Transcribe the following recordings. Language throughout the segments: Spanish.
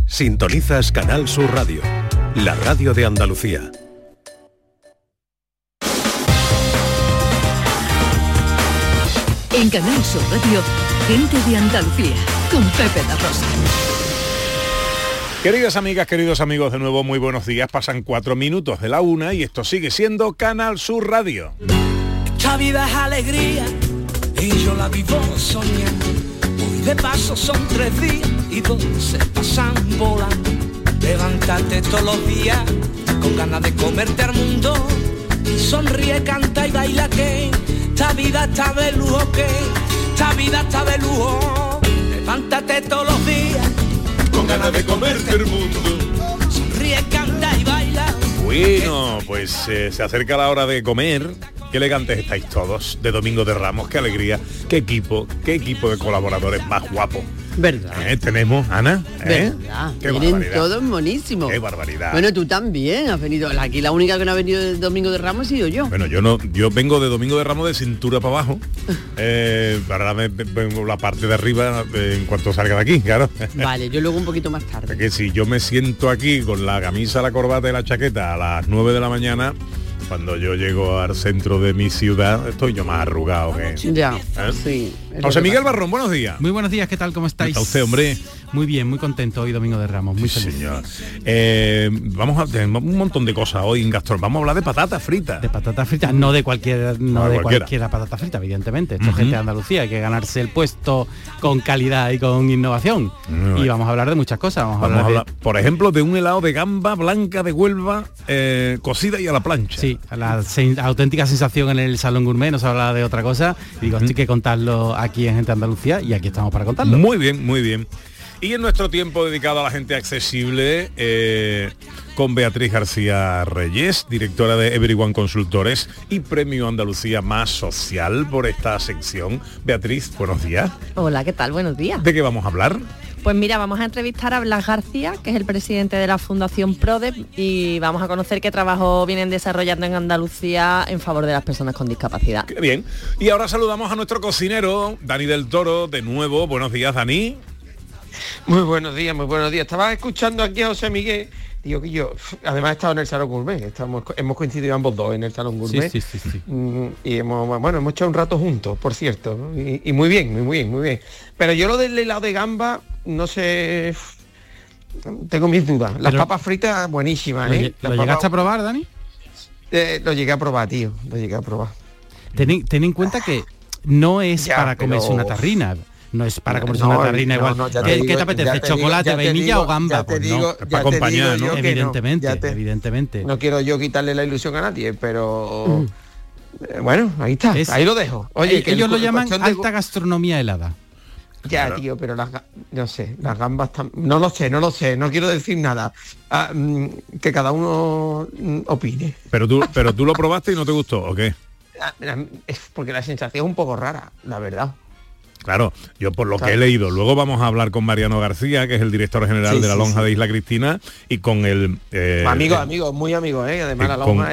Sintonizas Canal Sur Radio, la radio de Andalucía. En Canal Sur Radio, gente de Andalucía, con Pepe La Rosa. Queridas amigas, queridos amigos, de nuevo muy buenos días. Pasan 4 minutos de la 1 y esto sigue siendo Canal Sur Radio. Esta vida es alegría y yo la vivo soñando. Hoy de paso son 3 días y 2 se pasan volando. Levántate todos los días con ganas de comerte al mundo. Y sonríe, canta y baila que esta vida está de lujo, que esta vida está de lujo. Levántate todos los días con ganas de comerte el mundo. Sonríe, canta y baila. Bueno, pues se acerca la hora de comer. Qué elegantes estáis todos, de Domingo de Ramos, qué alegría, qué equipo de colaboradores más guapo. ¿Verdad? Tenemos, Ana. ¿Verdad? Qué Vienen barbaridad. todos monísimos. Qué barbaridad. Bueno, tú también has venido. Aquí la única que no ha venido de Domingo de Ramos he sido yo. Bueno, yo vengo de Domingo de Ramos de cintura para abajo. Ahora me vengo la parte de arriba en cuanto salga de aquí, claro. Vale, yo luego un poquito más tarde. Porque si yo me siento aquí con la camisa, la corbata y la chaqueta a las 9 de la mañana, cuando yo llego al centro de mi ciudad, estoy yo más arrugado que... Ya, sí. José Miguel Barrón, buenos días. Muy buenos días, ¿qué tal? ¿Cómo estáis? ¿Está usted, hombre? Muy bien, muy contento hoy, Domingo de Ramos, muy feliz. Señor. Vamos a tener un montón de cosas hoy en Gastro. Vamos a hablar de patatas fritas. De patatas fritas, no de cualquiera patata frita, evidentemente. Esto es gente de Andalucía, hay que ganarse el puesto con calidad y con innovación. Y vamos a hablar de muchas cosas. Vamos a hablar, por ejemplo, de un helado de gamba blanca de Huelva, cocida y a la plancha. Sí, la auténtica sensación en el Salón Gourmet, no se habla de otra cosa. Digo, esto hay que contarlo aquí en Gente de Andalucía y aquí estamos para contarlo. Muy bien, muy bien. Y en nuestro tiempo dedicado a la gente accesible, con Beatriz García Reyes, directora de Everyone Consultores y Premio Andalucía Más Social por esta sección. Beatriz, buenos días. Hola, ¿qué tal? Buenos días. ¿De qué vamos a hablar? Pues mira, vamos a entrevistar a Blas García, que es el presidente de la Fundación PRODEP, y vamos a conocer qué trabajo vienen desarrollando en Andalucía en favor de las personas con discapacidad. Qué bien. Y ahora saludamos a nuestro cocinero, Dani del Toro, de nuevo. Buenos días, Dani. Muy buenos días, muy buenos días. Estaba escuchando aquí a José Miguel. Digo que yo, además he estado en el Salón Gourmet, hemos coincidido ambos dos en el Salón Gourmet. Sí. Y hemos echado un rato juntos, por cierto. Y muy bien. Pero yo lo del helado de gamba, no sé, tengo mis dudas. Las papas fritas, buenísimas, ¿eh? ¿Lo llegaste a probar, Dani? Lo llegué a probar, tío, Ten en cuenta que no es para comerse una tarrina. No es para comerse una tarrina igual. ¿Qué te apetece? ¿Chocolate, vainilla o gamba? Pues no, para acompañar, ¿no? Evidentemente. No quiero yo quitarle la ilusión a nadie, pero... Bueno, ahí está, ahí lo dejo. Oye, ellos lo llaman alta gastronomía helada. Ya, claro. Tío, pero las gambas no lo sé, no quiero decir nada. Que cada uno opine. Pero tú lo probaste y no te gustó, ¿o qué? Es porque la sensación es un poco rara, la verdad. Claro, yo por lo que he leído, luego vamos a hablar con Mariano García, que es el director general de la Lonja de Isla Cristina, y con el... amigo, muy amigo, además la lonja,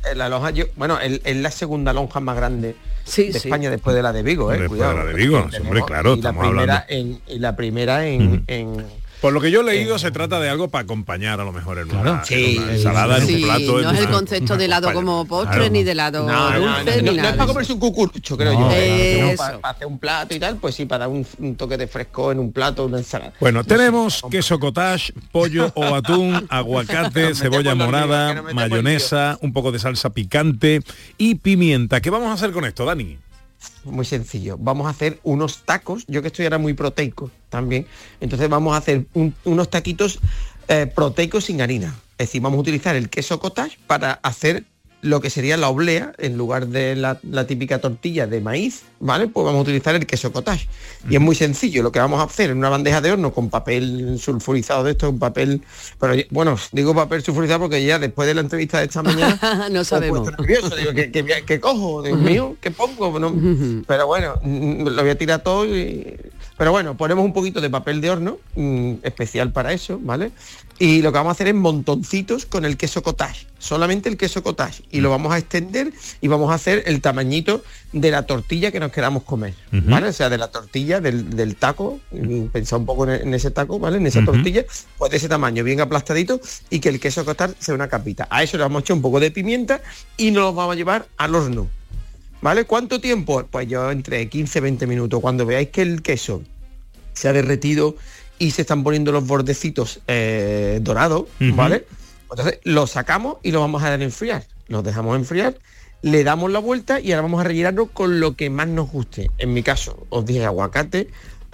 es la segunda lonja más grande de España después de la de Vigo, después de la de Vigo, hombre, claro, estamos hablando. Y la primera en Por lo que yo he leído, se trata de algo para acompañar a lo mejor en una ensalada, en un plato. No es el concepto de helado como postre, ni de helado dulce, ni nada. No es para comerse un cucurucho, creo yo. Para hacer un plato y tal, pues sí, para dar un toque de fresco en un plato, una ensalada. Bueno, tenemos queso cottage, pollo o atún, aguacate, cebolla morada, mayonesa, un poco de salsa picante y pimienta. ¿Qué vamos a hacer con esto, Dani? Muy sencillo, vamos a hacer unos tacos, yo que estoy ahora muy proteico también, entonces vamos a hacer unos taquitos proteicos sin harina, es decir, vamos a utilizar el queso cottage para hacer lo que sería la oblea, en lugar de la típica tortilla de maíz, ¿vale? Pues vamos a utilizar el queso cottage. Y es muy sencillo, lo que vamos a hacer en una bandeja de horno con papel sulfurizado de esto, un papel... Pero bueno, digo papel sulfurizado porque ya después de la entrevista de esta mañana... no sabemos. Nervioso, digo, ¿qué cojo? Dios mío, ¿qué pongo? No, pero bueno, lo voy a tirar todo y... Pero bueno, ponemos un poquito de papel de horno, especial para eso, ¿vale? Y lo que vamos a hacer es montoncitos con el queso cottage, solamente el queso cottage. Y lo vamos a extender y vamos a hacer el tamañito de la tortilla que nos queramos comer, ¿vale? O sea, de la tortilla, del taco, pensad un poco en ese taco, ¿vale? En esa tortilla, pues de ese tamaño, bien aplastadito, y que el queso cottage sea una capita. A eso le vamos a echar un poco de pimienta y nos lo vamos a llevar al horno, ¿vale? ¿Cuánto tiempo? Pues yo entre 15-20 minutos. Cuando veáis que el queso se ha derretido y se están poniendo los bordecitos dorados, ¿vale? Entonces lo sacamos y lo vamos a dar a enfriar. Los dejamos enfriar, le damos la vuelta y ahora vamos a rellenarlo con lo que más nos guste. En mi caso, os dije aguacate,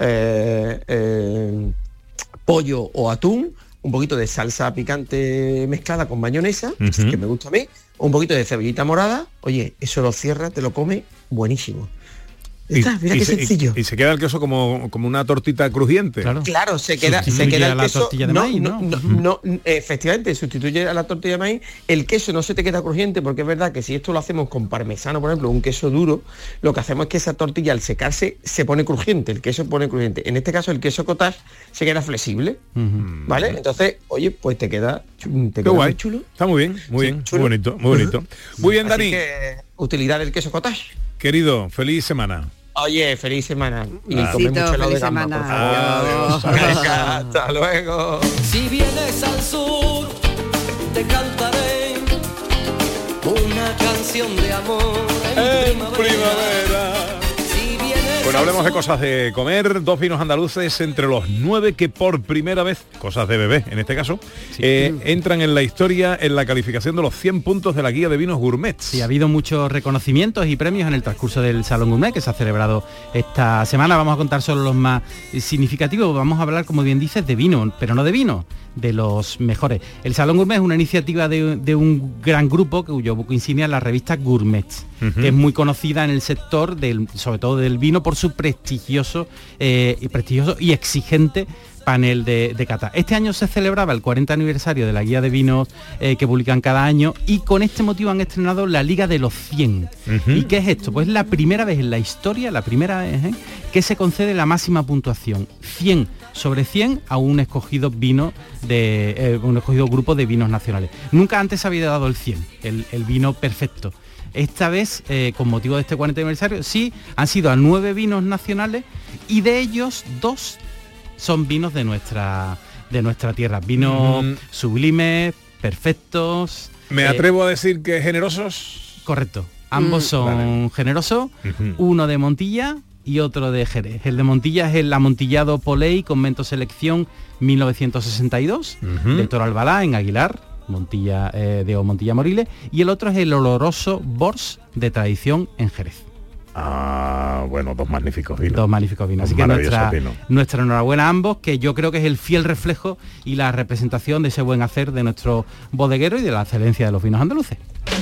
pollo o atún, un poquito de salsa picante mezclada con mayonesa, que me gusta a mí, un poquito de cebollita morada. Oye, eso lo cierra, te lo come buenísimo. Mira qué sencillo. Y se queda el queso como una tortita crujiente. Claro, se queda el queso. De maíz, ¿no? Efectivamente, sustituye a la tortilla de maíz. El queso no se te queda crujiente, porque es verdad que si esto lo hacemos con parmesano, por ejemplo, un queso duro, lo que hacemos es que esa tortilla al secarse se pone crujiente, el queso pone crujiente. En este caso el queso cottage se queda flexible, ¿vale? Entonces, oye, pues te queda muy chulo. Está muy bien, muy bien, chulo. Muy bonito. Muy bien, Dani. Así que, utilidad del queso cottage. Querido, feliz semana. Oye, feliz semana. Y come mucho helado de gamba, por favor. Adiós. Venga, hasta luego. Si vienes al sur, te cantaré una canción de amor en primavera. Bueno, hablemos de cosas de comer. 2 vinos andaluces entre los 9 que por primera vez, cosas de bebé en este caso, entran en la historia en la calificación de los 100 puntos de la guía de vinos gourmet. Sí, ha habido muchos reconocimientos y premios en el transcurso del Salón Gourmet que se ha celebrado esta semana. Vamos a contar solo los más significativos. Vamos a hablar, como bien dices, de vino, pero no de vino, de los mejores. El Salón Gourmet es una iniciativa de un gran grupo cuyo buque insignia es la revista Gourmet, que es muy conocida en el sector, sobre todo del vino, por su prestigioso y exigente panel de cata. Este año se celebraba el 40 aniversario de la guía de vinos que publican cada año, y con este motivo han estrenado la Liga de los 100. ¿Y qué es esto? Pues la primera vez en la historia, que se concede la máxima puntuación, 100 sobre 100 a un escogido vino un escogido grupo de vinos nacionales. Nunca antes se había dado el 100, el vino perfecto. Esta vez, con motivo de este 40 aniversario, sí, han sido a 9 vinos nacionales, y de ellos 2 son vinos de nuestra tierra. Vinos sublimes, perfectos. ¿Me atrevo a decir que generosos? Correcto. Ambos son generosos. Uno de Montilla y otro de Jerez. El de Montilla es el amontillado Poley con Mento Selección 1962, de Toro Albalá en Aguilar, Montilla Montilla Moriles, y el otro es el oloroso Bors de Tradición en Jerez. Bueno, 2 magníficos vinos. 2 magníficos vinos. Así que nuestra enhorabuena a ambos, que yo creo que es el fiel reflejo y la representación de ese buen hacer de nuestro bodeguero y de la excelencia de los vinos andaluces.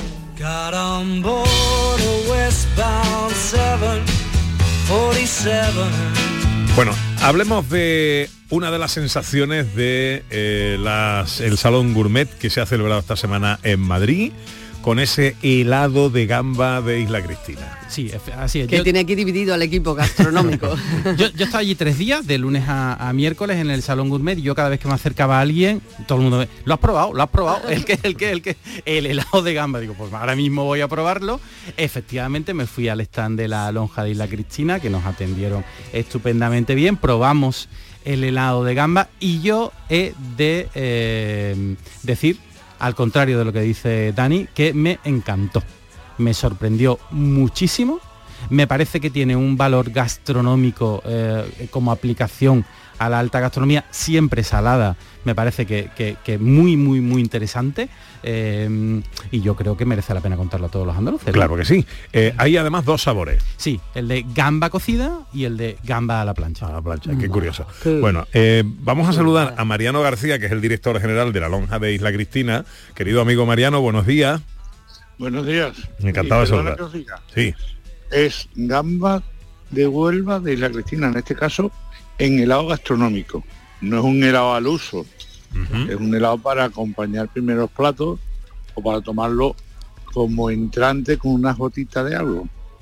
Bueno, hablemos de una de las sensaciones de el Salón Gourmet que se ha celebrado esta semana en Madrid, con ese helado de gamba de Isla Cristina. Sí, así es. Que tiene aquí dividido al equipo gastronómico. yo estaba allí 3 días, de lunes a miércoles, en el Salón Gourmet, y yo cada vez que me acercaba a alguien, todo el mundo me... ¿Lo has probado? El helado de gamba. Digo, pues ahora mismo voy a probarlo. Efectivamente, me fui al stand de la lonja de Isla Cristina, que nos atendieron estupendamente bien. Probamos el helado de gamba, y yo he de decir, al contrario de lo que dice Dani, que me encantó. Me sorprendió muchísimo. Me parece que tiene un valor gastronómico como aplicación a la alta gastronomía, siempre salada. Me parece que muy, muy, muy interesante. Y yo creo que merece la pena contarlo a todos los andaluces. Claro que sí. Hay además 2 sabores. Sí, el de gamba cocida y el de gamba a la plancha. A la plancha, qué curioso. Bueno, vamos a saludar a Mariano García, que es el director general de la lonja de Isla Cristina. Querido amigo Mariano, buenos días. Buenos días. Encantado de saludar. Sí. Es gamba de Huelva de Isla Cristina, en este caso en helado gastronómico. No es un helado al uso, es un helado para acompañar primeros platos o para tomarlo como entrante con unas gotitas de algo.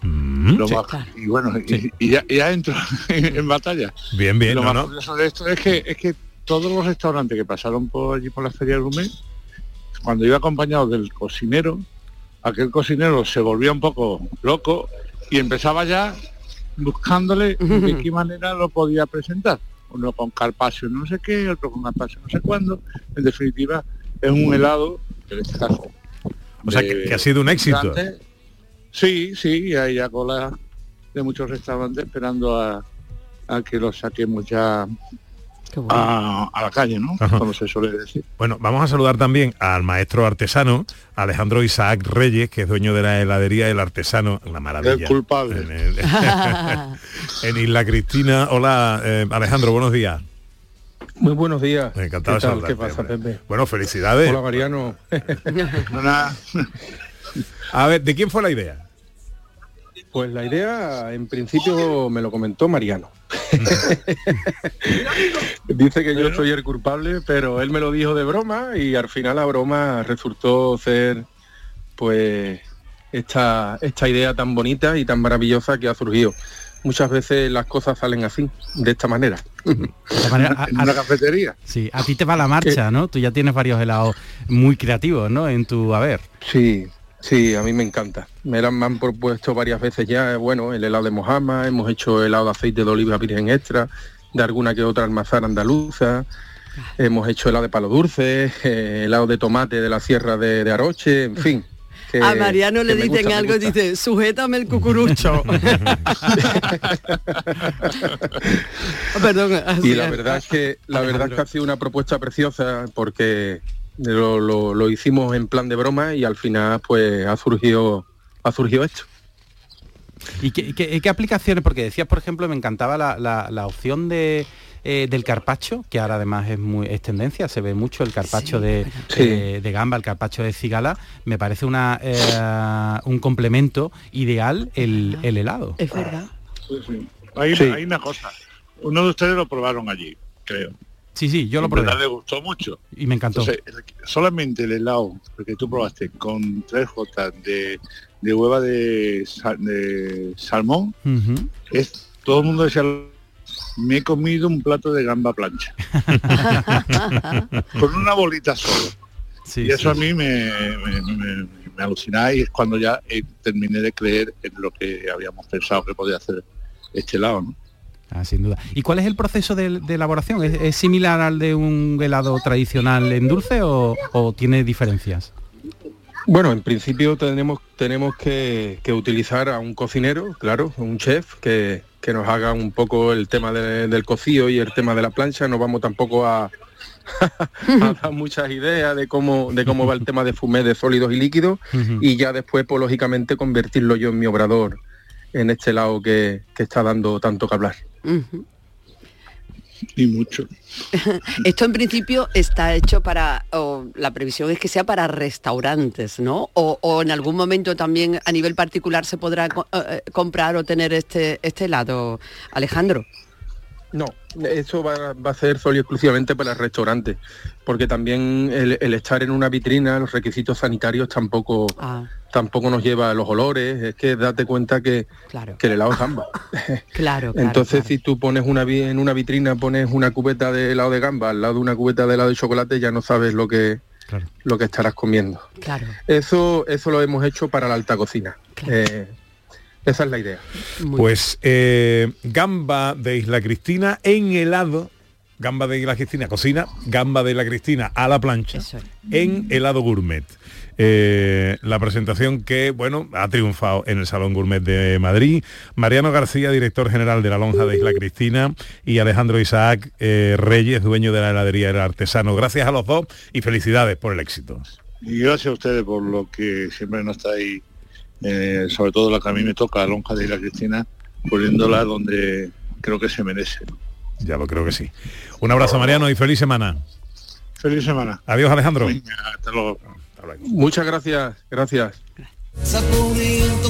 Y bueno, y ya entro en batalla. Bien, Y lo más curioso de esto es que todos los restaurantes que pasaron por allí por la Feria Gourmet, cuando iba acompañado del cocinero, aquel cocinero se volvía un poco loco y empezaba ya buscándole de qué manera lo podía presentar. Uno con carpaccio no sé qué, otro con carpaccio no sé cuándo. En definitiva, es un helado, en este caso. O sea, que ha sido un éxito. Sí, hay ya cola de muchos restaurantes esperando a que lo saquemos ya a la calle, ¿no? Ajá. Como se suele decir. Bueno, vamos a saludar también al maestro artesano, Alejandro Isaac Reyes, que es dueño de la heladería El Artesano, una maravilla. El culpable. En Isla Cristina. Hola, Alejandro, buenos días. Muy buenos días. Encantado de saludarte. ¿Qué pasa, Pepe? Bueno, felicidades. Hola, Mariano. A ver, ¿de quién fue la idea? Pues la idea, en principio, me lo comentó Mariano. Dice que yo soy el culpable, pero él me lo dijo de broma y al final la broma resultó ser, pues, esta idea tan bonita y tan maravillosa que ha surgido. Muchas veces las cosas salen así, de esta manera. En una cafetería. Sí, a ti te va la marcha, ¿no? Tú ya tienes varios helados muy creativos, ¿no? En tu haber. Sí, a mí me encanta. Me han propuesto varias veces ya, bueno, el helado de Mojama, hemos hecho helado de aceite de oliva virgen extra, de alguna que otra almazara andaluza, hemos hecho helado de palo dulce, helado de tomate de la sierra de Aroche, en fin. A Mariano le dicen algo, dice, sujétame el cucurucho. Perdón. Y la verdad es que ha sido una propuesta preciosa porque lo hicimos en plan de broma y al final pues ha surgido esto. ¿Y qué aplicaciones? Porque decías, por ejemplo, me encantaba la opción del carpaccio, que ahora además es tendencia, se ve mucho el carpaccio de gamba, el carpaccio de cigala. Me parece un complemento ideal el helado. Es verdad. Sí. Hay una cosa. Uno de ustedes lo probaron allí, creo. Sí, yo lo probé. Le gustó mucho. Y me encantó. Entonces, solamente el helado que tú probaste con 3 gotas de hueva de salmón, todo el mundo decía, me he comido un plato de gamba plancha. Con una bolita solo. Y eso a mí me alucinaba y es cuando ya terminé de creer en lo que habíamos pensado que podía hacer este helado, ¿no? Sin duda. ¿Y cuál es el proceso de elaboración? ¿Es similar al de un helado tradicional en dulce o tiene diferencias? Bueno, en principio tenemos que utilizar a un cocinero, claro, un chef, que nos haga un poco el tema del cocido y el tema de la plancha. No vamos tampoco a dar muchas ideas de cómo va el tema de fumé de sólidos y líquidos, y ya después, pues lógicamente, convertirlo yo en mi obrador en este helado que está dando tanto que hablar. Y mucho. Esto en principio está hecho la previsión es que sea para restaurantes, ¿no? O en algún momento también a nivel particular se podrá comprar o tener este helado, Alejandro. No, eso va a ser solo y exclusivamente para restaurantes, porque también el estar en una vitrina, los requisitos sanitarios tampoco nos lleva a los olores. Es que date cuenta que el helado es gamba. Claro. Entonces, si tú pones en una vitrina, pones una cubeta de helado de gamba al lado de una cubeta de helado de chocolate, ya no sabes lo que estarás comiendo. Claro. Eso lo hemos hecho para la alta cocina. Claro. Esa es la idea. Pues gamba de Isla Cristina en helado, gamba de Isla Cristina cocina, gamba de Isla Cristina a la plancha, en helado gourmet. La presentación que, bueno, ha triunfado en el Salón Gourmet de Madrid. Mariano García, director general de la Lonja de Isla Cristina, y Alejandro Isaac Reyes, dueño de la heladería El Artesano. Gracias a los dos y felicidades por el éxito. Y gracias a ustedes por lo que siempre nos estáis, sobre todo la que a mí me toca, la Lonja de Isla Cristina, poniéndola donde creo que se merece. Ya lo creo que sí. Un abrazo, Mariano, y feliz semana. Feliz semana. Adiós, Alejandro. Venga, hasta luego. Muchas gracias. Saboreando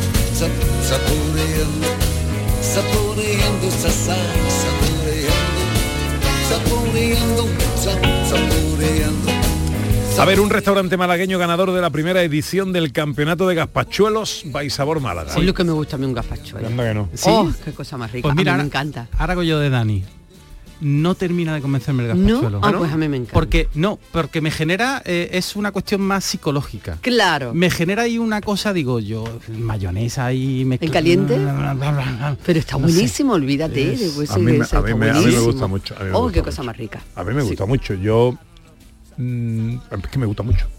esa sal, saboreando A ver, un restaurante malagueño ganador de la primera edición del campeonato de gazpachuelos by Sabor Málaga. Sí, lo que me gusta a mí un gazpachuelo. Anda que no. ¿Sí? Oh, qué cosa más rica. Pues mira, a mí me encanta. Ahora hago yo de Dani. No termina de convencerme el gazpachuelo. ¿No? Ah, pues a mí me encanta. Porque me genera, es una cuestión más psicológica. Claro. Me genera ahí una cosa, digo yo, mayonesa y ¿En caliente? Pero está buenísimo, olvídate. A mí me gusta mucho. Oh, qué cosa más rica. A mí me gusta mucho. Yo... es que me gusta mucho.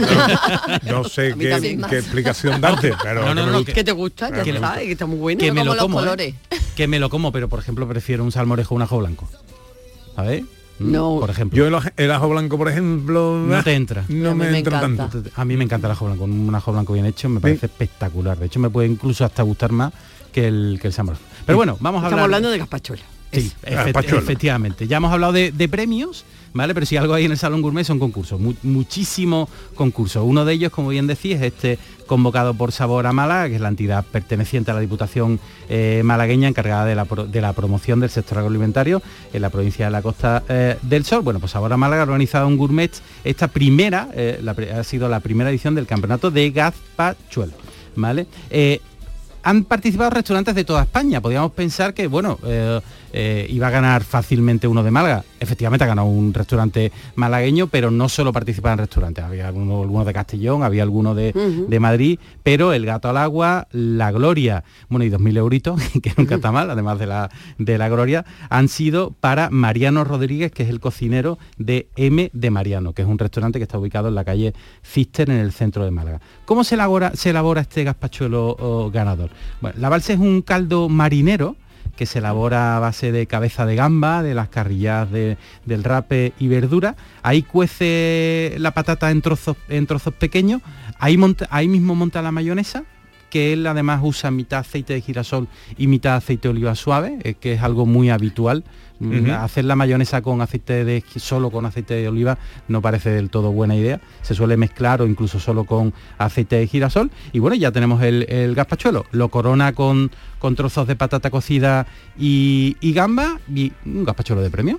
No sé qué explicación darte, pero que te gusta, ya está, que está muy bueno. Que me como lo como, los colores. Que me lo como, pero por ejemplo prefiero un salmorejo o un ajo blanco. ¿Sabes? No. Por ejemplo. Yo el ajo blanco, por ejemplo, no te entra. No me entra tanto. A mí me encanta el ajo blanco. Un ajo blanco bien hecho me parece espectacular. De hecho me puede incluso hasta gustar más que el salmorejo. Pero bueno, Estamos hablando de gazpachuelo. Sí, efectivamente. Ya hemos hablado de premios, ¿vale? Pero si algo hay en el Salón Gourmet son concursos, muchísimos concursos. Uno de ellos, como bien decís, es convocado por Sabor a Málaga, que es la entidad perteneciente a la Diputación malagueña encargada de la promoción del sector agroalimentario en la provincia de la Costa del Sol. Bueno, pues Sabor a Málaga ha organizado un gourmet, esta primera, ha sido la primera edición del campeonato de gazpachuelo, ¿vale? Han participado restaurantes de toda España. Podríamos pensar que, bueno, iba a ganar fácilmente uno de Málaga. Efectivamente ha ganado un restaurante malagueño, pero no solo participaban restaurantes. Había algunos de Castellón, había algunos de Madrid, pero el Gato al Agua, la Gloria, bueno, y 2.000 euritos, que nunca está mal, además de la Gloria, han sido para Mariano Rodríguez, que es el cocinero de M de Mariano, que es un restaurante que está ubicado en la calle Cister, en el centro de Málaga. ¿Cómo se elabora este gazpachuelo ganador? Bueno, la balsa es un caldo marinero que se elabora a base de cabeza de gamba, de las carrillas del rape y verdura. Ahí cuece la patata en trozos pequeños. Ahí mismo monta la mayonesa, que él además usa mitad aceite de girasol y mitad aceite de oliva suave, que es algo muy habitual. Hacer la mayonesa solo con aceite de oliva no parece del todo buena idea. Se suele mezclar o incluso solo con aceite de girasol. Y bueno, ya tenemos el gazpachuelo. Lo corona con trozos de patata cocida y gamba, y un gazpachuelo de premio.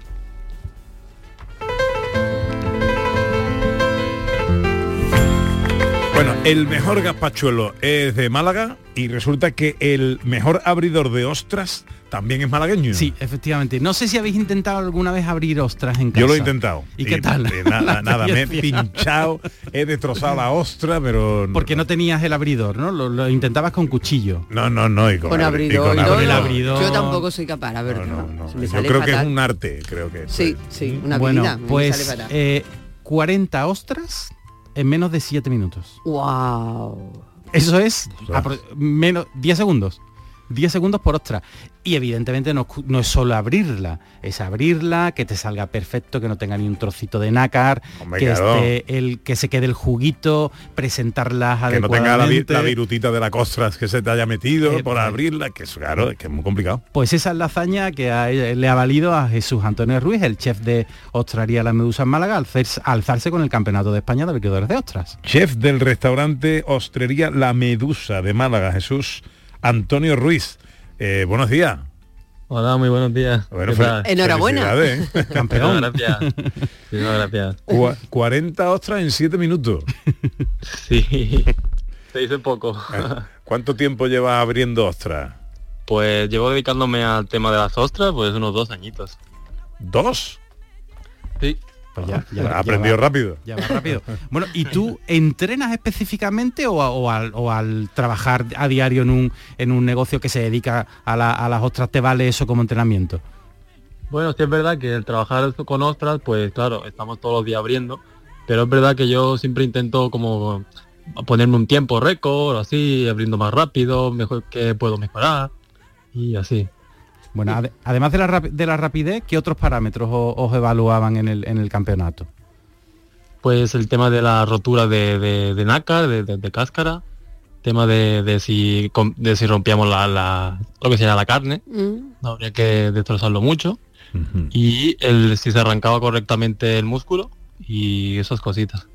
Bueno, el mejor gazpachuelo es de Málaga y resulta que el mejor abridor de ostras también es malagueño. Sí, efectivamente. No sé si habéis intentado alguna vez abrir ostras en casa. Yo lo he intentado. ¿Y qué tal? Nada, me he pinchado, he destrozado la ostra, pero... Porque no tenías el abridor, ¿no? Lo intentabas con cuchillo. No. Y con abridor. El abridor. Yo tampoco soy capaz, la verdad. No. Yo creo que es un arte, creo que. Sí, una habilidad. Bueno, pues 40 ostras en menos de 7 minutos. ¡Wow! Eso es menos 10 segundos. 10 segundos por ostra. Y evidentemente no es solo abrirla, es abrirla, que te salga perfecto, que no tenga ni un trocito de nácar, que se quede el juguito, presentarlas adecuadamente. Que no tenga la virutita de la costra que se te haya metido por abrirla, que es claro, es que es muy complicado. Pues esa es la hazaña que le ha valido a Jesús Antonio Ruiz, el chef de Ostraría La Medusa en Málaga, alzarse con el Campeonato de España de abridores de ostras. Chef del restaurante Ostrería La Medusa de Málaga, Jesús Antonio Ruiz. Buenos días. Hola, muy buenos días. Bueno, enhorabuena. Campeón. Gracias. 40 ostras en 7 minutos. Sí, se dice poco. ¿Cuánto tiempo llevas abriendo ostras? Pues llevo dedicándome al tema de las ostras pues unos 2 añitos. ¿2? Sí. Pues ya aprendió rápido. Ya va rápido. Bueno, ¿y tú entrenas específicamente o al trabajar a diario en un negocio que se dedica a las ostras te vale eso como entrenamiento? Bueno, sí es verdad que el trabajar con ostras, pues claro, estamos todos los días abriendo, pero es verdad que yo siempre intento como ponerme un tiempo récord, así, abriendo más rápido, mejor que puedo mejorar y así. Bueno, además de la rapidez, ¿qué otros parámetros os evaluaban en el campeonato? Pues el tema de la rotura de nácar, de cáscara, tema de si rompíamos lo que sería la carne, no habría que destrozarlo mucho, y si se arrancaba correctamente el músculo y esas cositas.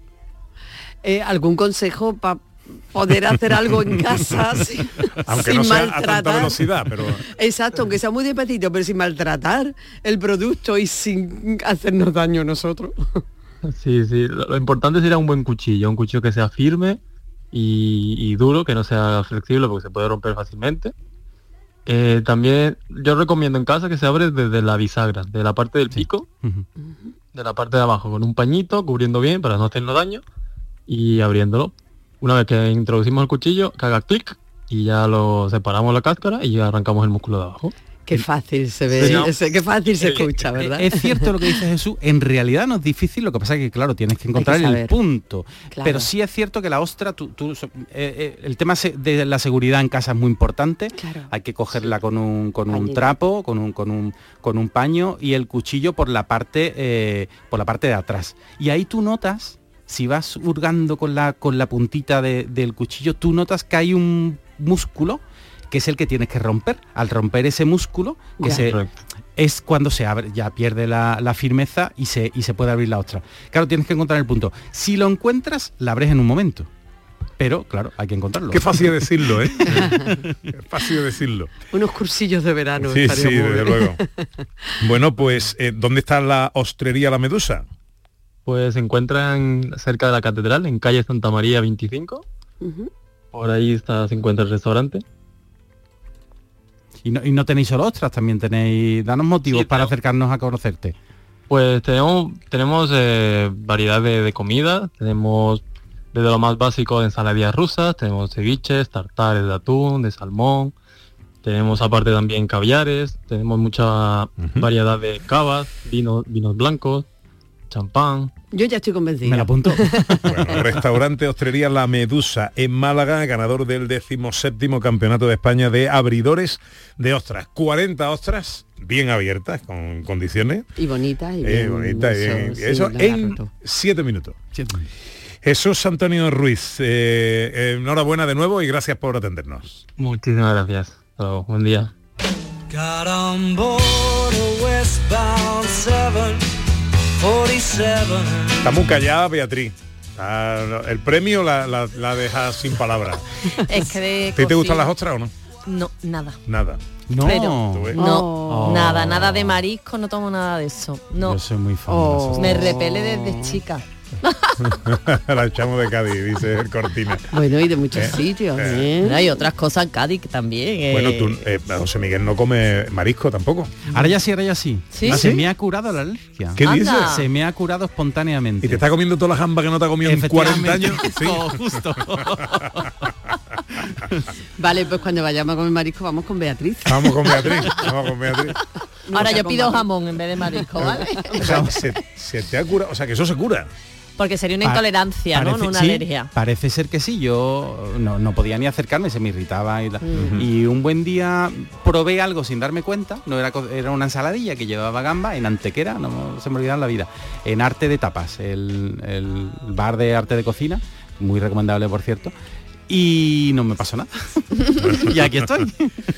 ¿Algún consejo para poder hacer algo en casa aunque sin no sea maltratar? A tanta velocidad, pero... Exacto, aunque sea muy despacito, pero sin maltratar el producto y sin hacernos daño nosotros? Sí, lo importante sería un buen cuchillo, un cuchillo que sea firme y duro, que no sea flexible porque se puede romper fácilmente. También yo recomiendo en casa que se abre desde la bisagra, de la parte del pico, de la parte de abajo, con un pañito cubriendo bien para no hacernos daño y abriéndolo. Una vez que introducimos el cuchillo, que haga clic y ya lo separamos la cáscara y arrancamos el músculo de abajo. Qué fácil se ve, qué fácil se escucha, ¿verdad? Es cierto lo que dice Jesús, en realidad no es difícil, lo que pasa es que, claro, tienes que encontrar el punto. Claro. Pero sí es cierto que la ostra, el tema de la seguridad en casa es muy importante. Claro. Hay que cogerla con un trapo, con un paño y el cuchillo por la parte de atrás. Y ahí tú notas, si vas hurgando con la puntita del cuchillo, tú notas que hay un músculo que es el que tienes que romper. Al romper ese músculo, es cuando se abre, ya pierde la firmeza y se puede abrir la ostra. Claro, tienes que encontrar el punto. Si lo encuentras, la abres en un momento. Pero, claro, hay que encontrarlo. Qué fácil decirlo, ¿eh? Qué fácil decirlo. Unos cursillos de verano. Sí, desde luego. Bueno, pues, ¿dónde está la ostrería La Medusa? Pues se encuentra cerca de la catedral, en calle Santa María 25. Por ahí se encuentra el restaurante. Y no tenéis solo ostras, también tenéis... Danos motivos para acercarnos a conocerte. Pues tenemos variedad de comida, tenemos desde lo más básico de ensaladillas rusas, tenemos ceviches, tartares de atún, de salmón, tenemos aparte también caviares, tenemos mucha variedad de cavas, vinos blancos, champán. Yo ya estoy convencida. Me lo apunto. Bueno, restaurante Ostrería La Medusa en Málaga, ganador del 17º Campeonato de España de abridores de ostras. 40 ostras bien abiertas, con condiciones. Y bonitas. Y eso en 7 minutos. Jesús Antonio Ruiz, enhorabuena de nuevo y gracias por atendernos. Muchísimas gracias. Buen día. Está muy callada Beatriz. El premio la deja sin palabras. Es que ¿Te gustan las ostras o no? No, nada. Nada. No. Pero, nada de marisco, no tomo nada de eso. No. Yo soy muy fan. Me repele desde chica. La echamos de Cádiz, dice el Cortina. Bueno, y de muchos sitios. Hay otras cosas en Cádiz también. Bueno, tú, José Miguel no come marisco tampoco. Ahora ya sí. ¿Sí? Se me ha curado la alergia. ¿Qué dices? Se me ha curado espontáneamente. ¿Y te está comiendo toda la jamba que no te ha comido en 40 años? Sí, justo. Vale, pues cuando vayamos a comer marisco vamos con Beatriz. Vamos con Beatriz. Ahora yo pido jamón en vez de marisco, ¿vale? O sea, se te ha curado, o sea, que eso se cura. Porque sería una intolerancia, ¿no? No una alergia. Parece ser que sí, yo no podía ni acercarme, se me irritaba y tal. Y un buen día probé algo sin darme cuenta, era una ensaladilla que llevaba gamba en Antequera, no se me olvidaba en la vida, en Arte de Tapas, el bar de arte de cocina, muy recomendable por cierto. Y no me pasó nada. Y aquí estoy.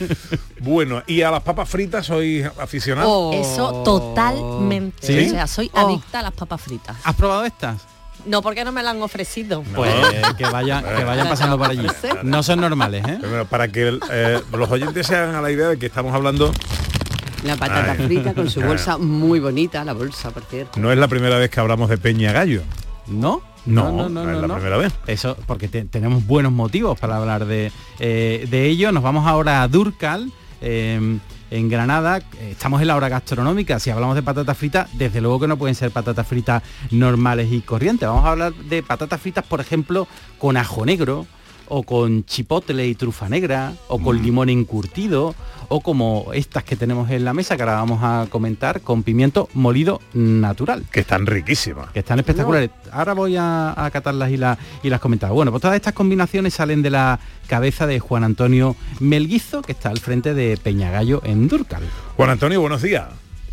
Bueno, ¿y a las papas fritas sois aficionados? Eso totalmente. ¿Sí? O sea, soy adicta a las papas fritas. ¿Has probado estas? No, porque no me la han ofrecido. Pues que vayan pasando por allí. No son normales, ¿eh? Pero para que los oyentes se hagan a la idea de que estamos hablando... La patata frita con su bolsa muy bonita, la bolsa, por cierto. No es la primera vez que hablamos de Peña Gallo. ¿No? No, es la primera vez. Eso, porque tenemos buenos motivos para hablar de ello. Nos vamos ahora a Durcal, en Granada. Estamos en la hora gastronómica. Si hablamos de patatas fritas, desde luego que no pueden ser patatas fritas normales y corrientes. Vamos a hablar de patatas fritas, por ejemplo, con ajo negro, o con chipotle y trufa negra, o con limón encurtido, o como estas que tenemos en la mesa, que ahora vamos a comentar, con pimiento molido natural. Que están riquísimas. Que están espectaculares. Ahora voy a catarlas y las comentar. Bueno, pues todas estas combinaciones salen de la cabeza de Juan Antonio Melguizo, que está al frente de Peñagallo en Durcal. Juan Antonio, buenos días.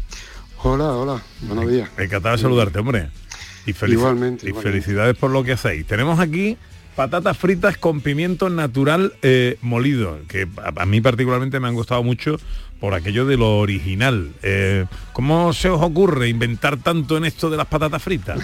Hola, buenos días. Encantado de saludarte, hombre. Y igualmente. Felicidades por lo que hacéis. Tenemos aquí patatas fritas con pimiento natural molido, que a mí particularmente me han gustado mucho por aquello de lo original. ¿Cómo se os ocurre inventar tanto en esto de las patatas fritas?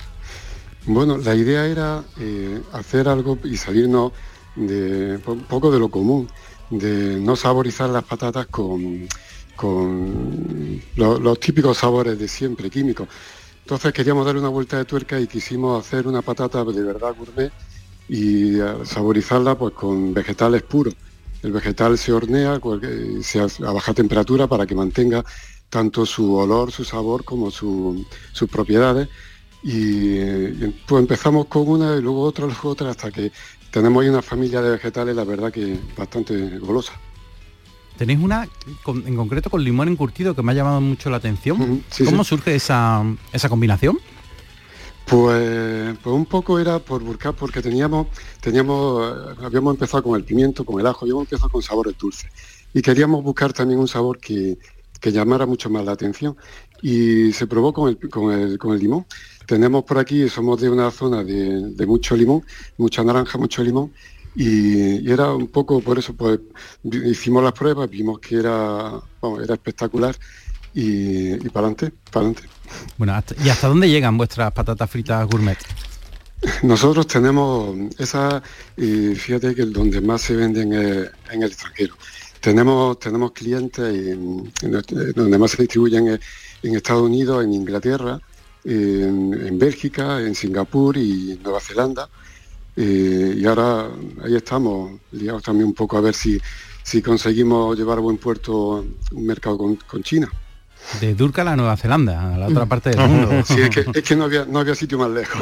Bueno, la idea era hacer algo y salirnos de un poco de lo común, de no saborizar las patatas con los típicos sabores de siempre, químicos. Entonces queríamos darle una vuelta de tuerca y quisimos hacer una patata de verdad gourmet y saborizarla pues con vegetales puros. El vegetal se hornea, se hace a baja temperatura para que mantenga tanto su olor, su sabor como sus propiedades. Y pues empezamos con una y luego otra hasta que tenemos ahí una familia de vegetales, la verdad que bastante golosa. Tenéis una en concreto con limón encurtido que me ha llamado mucho la atención. Sí, ¿cómo surge esa combinación? Pues un poco era por buscar, porque habíamos empezado con el pimiento, con el ajo, habíamos empezado con sabores dulces y queríamos buscar también un sabor que llamara mucho más la atención, y se probó con el limón. Tenemos por aquí, somos de una zona de mucho limón, mucha naranja, mucho limón, y era un poco por eso, pues hicimos las pruebas, vimos que era espectacular y para adelante. Bueno, ¿y hasta dónde llegan vuestras patatas fritas gourmet? Nosotros tenemos esa, fíjate que donde más se venden es en el extranjero. Tenemos clientes donde más se distribuyen en Estados Unidos, en Inglaterra, en Bélgica, en Singapur y Nueva Zelanda. Y ahora ahí estamos, liados también un poco a ver si conseguimos llevar a buen puerto un mercado con China. De Durcal a Nueva Zelanda, a la otra parte del mundo. Sí, es que no había sitio más lejos.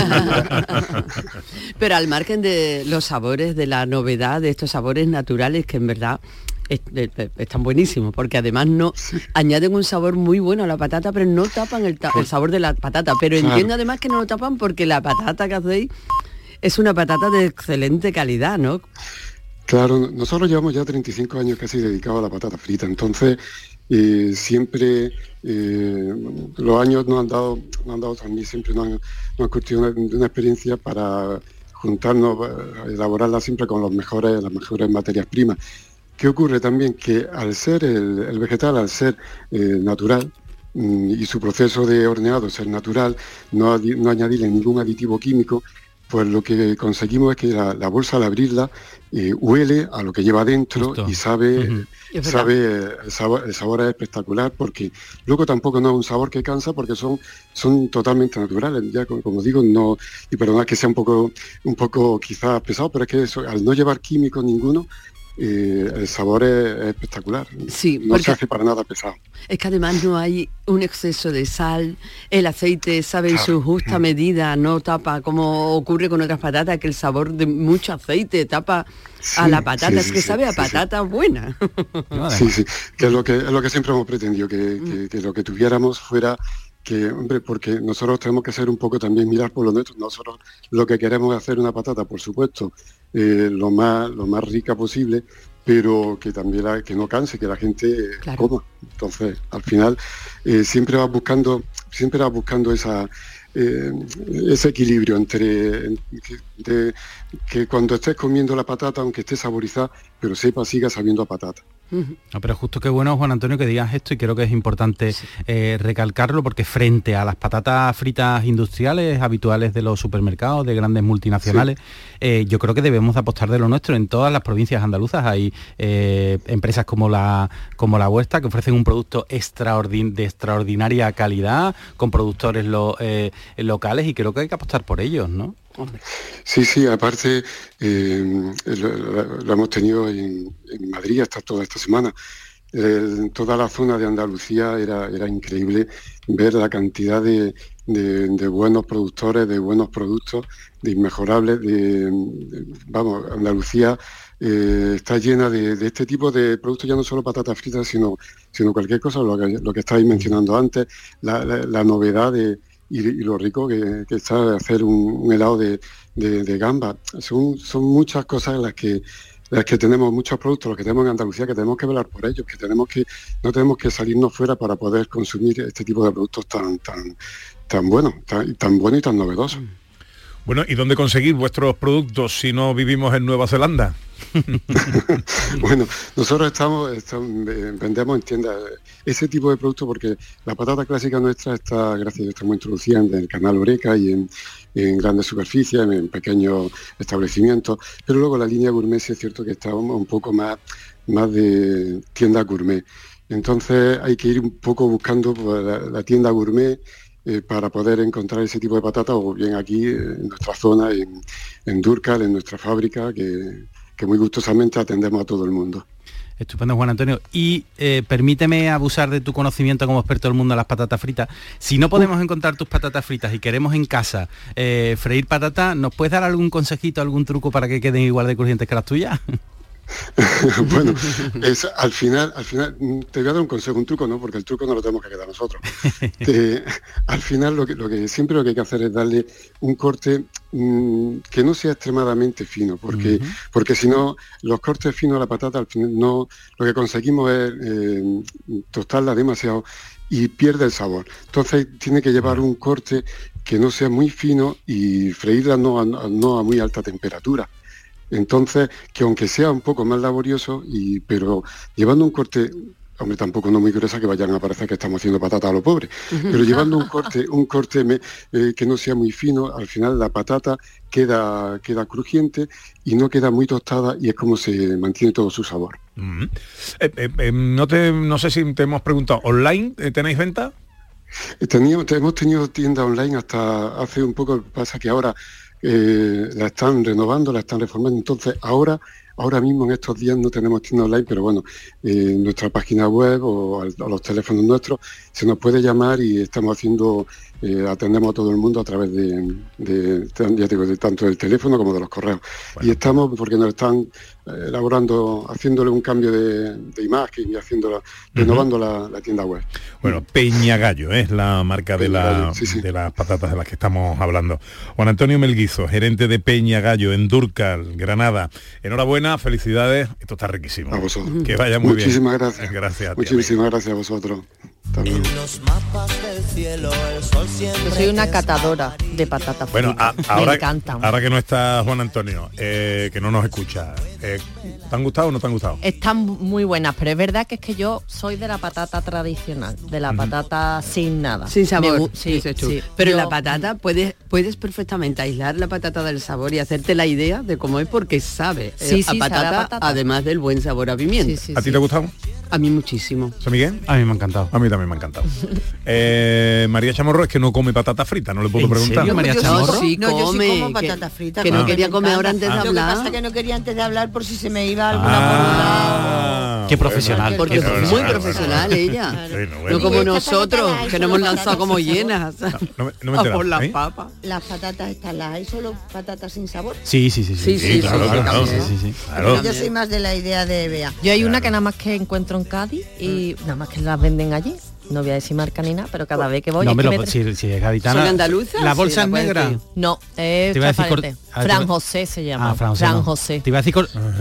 Pero al margen de los sabores, de la novedad, de estos sabores naturales que en verdad están buenísimos, porque además añaden un sabor muy bueno a la patata, pero no tapan el sabor de la patata. Pero claro, entiendo además que no lo tapan porque la patata que hacéis es una patata de excelente calidad, ¿no? Claro, nosotros llevamos ya 35 años casi dedicados a la patata frita, entonces siempre los años nos han dado también, siempre nos han curtido una experiencia para juntarnos, elaborarla siempre con las mejores materias primas. ¿Qué ocurre también? Que al ser el vegetal, al ser natural, y su proceso de horneado ser natural, no añadirle ningún aditivo químico, pues lo que conseguimos es que la bolsa al abrirla huele a lo que lleva dentro. Justo. Y sabe, el sabor es espectacular, porque luego tampoco no es un sabor que cansa, porque son totalmente naturales, ya como digo, no, y perdonad que sea un poco quizás pesado, pero es que eso, al no llevar químicos ninguno, el sabor es espectacular. Sí, no se hace para nada pesado. Es que además no hay un exceso de sal, el aceite sabe en su justa medida, no tapa como ocurre con otras patatas, que el sabor de mucho aceite tapa a la patata, es que sabe a patata buena. Sí, que es lo que siempre hemos pretendido, que lo que tuviéramos fuera, que, hombre, porque nosotros tenemos que ser un poco también mirar por lo nuestro. Nosotros lo que queremos es hacer una patata, por supuesto, lo más rica posible, pero que también que no canse, que la gente coma. Entonces, al final, siempre vas buscando ese equilibrio entre que cuando estés comiendo la patata, aunque esté saborizada, pero siga sabiendo a patata. No, pero justo qué bueno, Juan Antonio, que digas esto, y creo que es importante recalcarlo, porque frente a las patatas fritas industriales habituales de los supermercados, de grandes multinacionales, yo creo que debemos apostar de lo nuestro. En todas las provincias andaluzas hay empresas como la vuestra, que ofrecen un producto de extraordinaria calidad, con productores locales, y creo que hay que apostar por ellos, ¿no? Sí, aparte lo hemos tenido en Madrid hasta toda esta semana. En toda la zona de Andalucía era increíble ver la cantidad de buenos productores, de buenos productos, de inmejorables. Andalucía está llena de este tipo de productos, ya no solo patatas fritas, sino cualquier cosa, lo que estáis mencionando antes, la novedad y lo rico que está de hacer un helado de gamba. Son muchas cosas en las que tenemos muchos productos, los que tenemos en Andalucía, que tenemos que velar por ellos, que no tenemos que salirnos fuera para poder consumir este tipo de productos tan buenos, tan buenos y tan novedosos. Bueno, ¿y dónde conseguir vuestros productos si no vivimos en Nueva Zelanda? Bueno, nosotros vendemos en tiendas ese tipo de productos, porque la patata clásica nuestra está muy introducida en el canal Oreca y en grandes superficies, en pequeños establecimientos, pero luego la línea gourmet sí es cierto que está un poco más de tienda gourmet. Entonces hay que ir un poco buscando la tienda gourmet para poder encontrar ese tipo de patata, o bien aquí en nuestra zona, en Dúrcal, en nuestra fábrica, que muy gustosamente atendemos a todo el mundo. Estupendo, Juan Antonio. Y permíteme abusar de tu conocimiento como experto del mundo de las patatas fritas. Si no podemos encontrar tus patatas fritas y queremos en casa freír patata, ¿nos puedes dar algún consejito, algún truco para que queden igual de crujientes que las tuyas? Bueno, al final te voy a dar un consejo, un truco, ¿no? Porque el truco no lo tenemos que quedar nosotros. Al final lo que siempre lo que hay que hacer es darle un corte que no sea extremadamente fino, porque si no, los cortes finos a la patata al final no, lo que conseguimos es tostarla demasiado y pierde el sabor. Entonces tiene que llevar un corte que no sea muy fino y freírla no a muy alta temperatura. Entonces, que aunque sea un poco más laborioso, pero llevando un corte, hombre, tampoco no muy gruesa que vayan a parecer que estamos haciendo patata a lo pobre, pero llevando un corte que no sea muy fino, al final la patata queda crujiente y no queda muy tostada y es como se mantiene todo su sabor. No sé si te hemos preguntado, ¿online tenéis venta? Hemos tenido tienda online hasta hace un poco, pasa que ahora la están renovando, la están reformando, entonces ahora mismo en estos días no tenemos tienda online, pero bueno, en nuestra página web o a los teléfonos nuestros se nos puede llamar y estamos atendemos a todo el mundo a través de tanto del teléfono como de los correos. Bueno. Y estamos, porque nos están haciéndole un cambio de imagen y renovando la tienda web. Bueno, Peña Gallo es la marca de las patatas de las que estamos hablando. Juan Antonio Melguizo, gerente de Peña Gallo en Dúrcal, Granada. Enhorabuena, felicidades, esto está riquísimo. A vosotros. Que vaya muy bien. Muchísimas gracias. Gracias. Muchísimas gracias a vosotros. En los mapas del cielo, el sol siempre. Yo soy una catadora de patatas fritas. Bueno, ahora, me encantan. Ahora que no está Juan Antonio, que no nos escucha, ¿te han gustado o no te han gustado? Están muy buenas, pero es verdad que es que yo soy de la patata tradicional, de la patata sin nada. Sin sabor, sí. Pero la patata, puedes perfectamente aislar la patata del sabor y hacerte la idea de cómo es, porque sabe a patata, además del buen sabor a pimienta. ¿A ti te ha gustado? A mí muchísimo. ¿San Miguel? A mí me ha encantado. A mí también me ha encantado. María Chamorro es que no come patata frita, no le puedo preguntar. ¿En serio, María Chamorro? Sí, no, yo sí como patata frita. Que no quería comer ahora antes de hablar. Lo que pasa es que no quería antes de hablar por si se me iba alguna por un lado. Qué profesional. Porque es muy profesional ella. No como nosotros, que nos hemos lanzado como llenas. No me por las papas. Las patatas estas, ¿las hay solo patatas sin sabor? Sí, claro. Yo soy más de la idea de Bea. Yo hay una que nada más que encuentro en Cádiz y nada más que las venden allí. No voy a decir marca ni nada, pero cada vez que voy... No, si es gaditana... ¿Son andaluzas? ¿La bolsa es negra? No, es transparente. Fran José se llama. Fran José. Te iba a decir...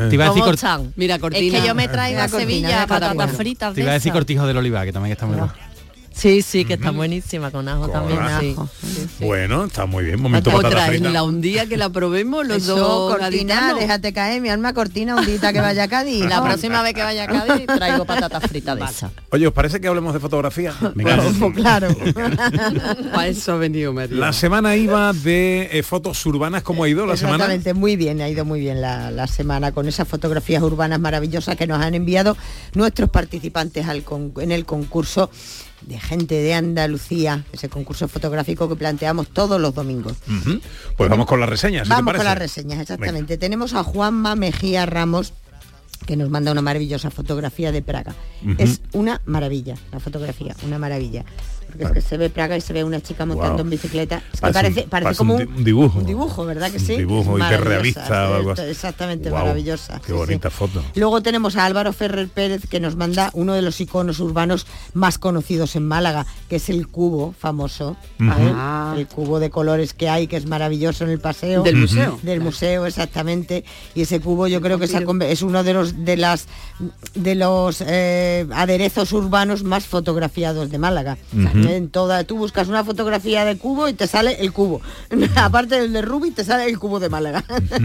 Mira, cortina. Es que yo me traigo a Sevilla patatas fritas. Te iba a decir Cortijo del Olivar, que también está muy bueno. Sí, que está buenísima, con ajo también. Ajo. Sí. Bueno, está muy bien. Momento patata frita. Un día que la probemos los dos. Cortina, déjate caer, mi alma, Cortina, un día que vaya a Cádiz. La próxima vez que vaya a Cádiz traigo patatas fritas de esa. Oye, ¿os parece que hablemos de fotografía? Claro. Para eso ha venido María. La semana iba de fotos urbanas. ¿Cómo ha ido la semana? Exactamente, muy bien, ha ido muy bien la semana con esas fotografías urbanas maravillosas que nos han enviado nuestros participantes en el concurso de gente de Andalucía, ese concurso fotográfico que planteamos todos los domingos. Pues vamos con las reseñas. Vamos con las reseñas, exactamente. Venga. Tenemos a Juanma Mejía Ramos, que nos manda una maravillosa fotografía de Praga. Es una maravilla, la fotografía, una maravilla. Porque es que se ve Praga y se ve una chica montando en bicicleta. Es que parece como un dibujo. Un dibujo, ¿verdad que sí? Un dibujo hiperrealista o algo así. Exactamente, maravillosa. Qué bonita foto. Luego tenemos a Álvaro Ferrer Pérez, que nos manda uno de los iconos urbanos más conocidos en Málaga, que es el cubo famoso. El cubo de colores que hay, que es maravilloso en el paseo. Del museo. Del museo, exactamente. Y ese cubo yo creo que es uno de los aderezos urbanos más fotografiados de Málaga. Tú buscas una fotografía de cubo y te sale el cubo. Aparte del de Rubi te sale el cubo de Málaga.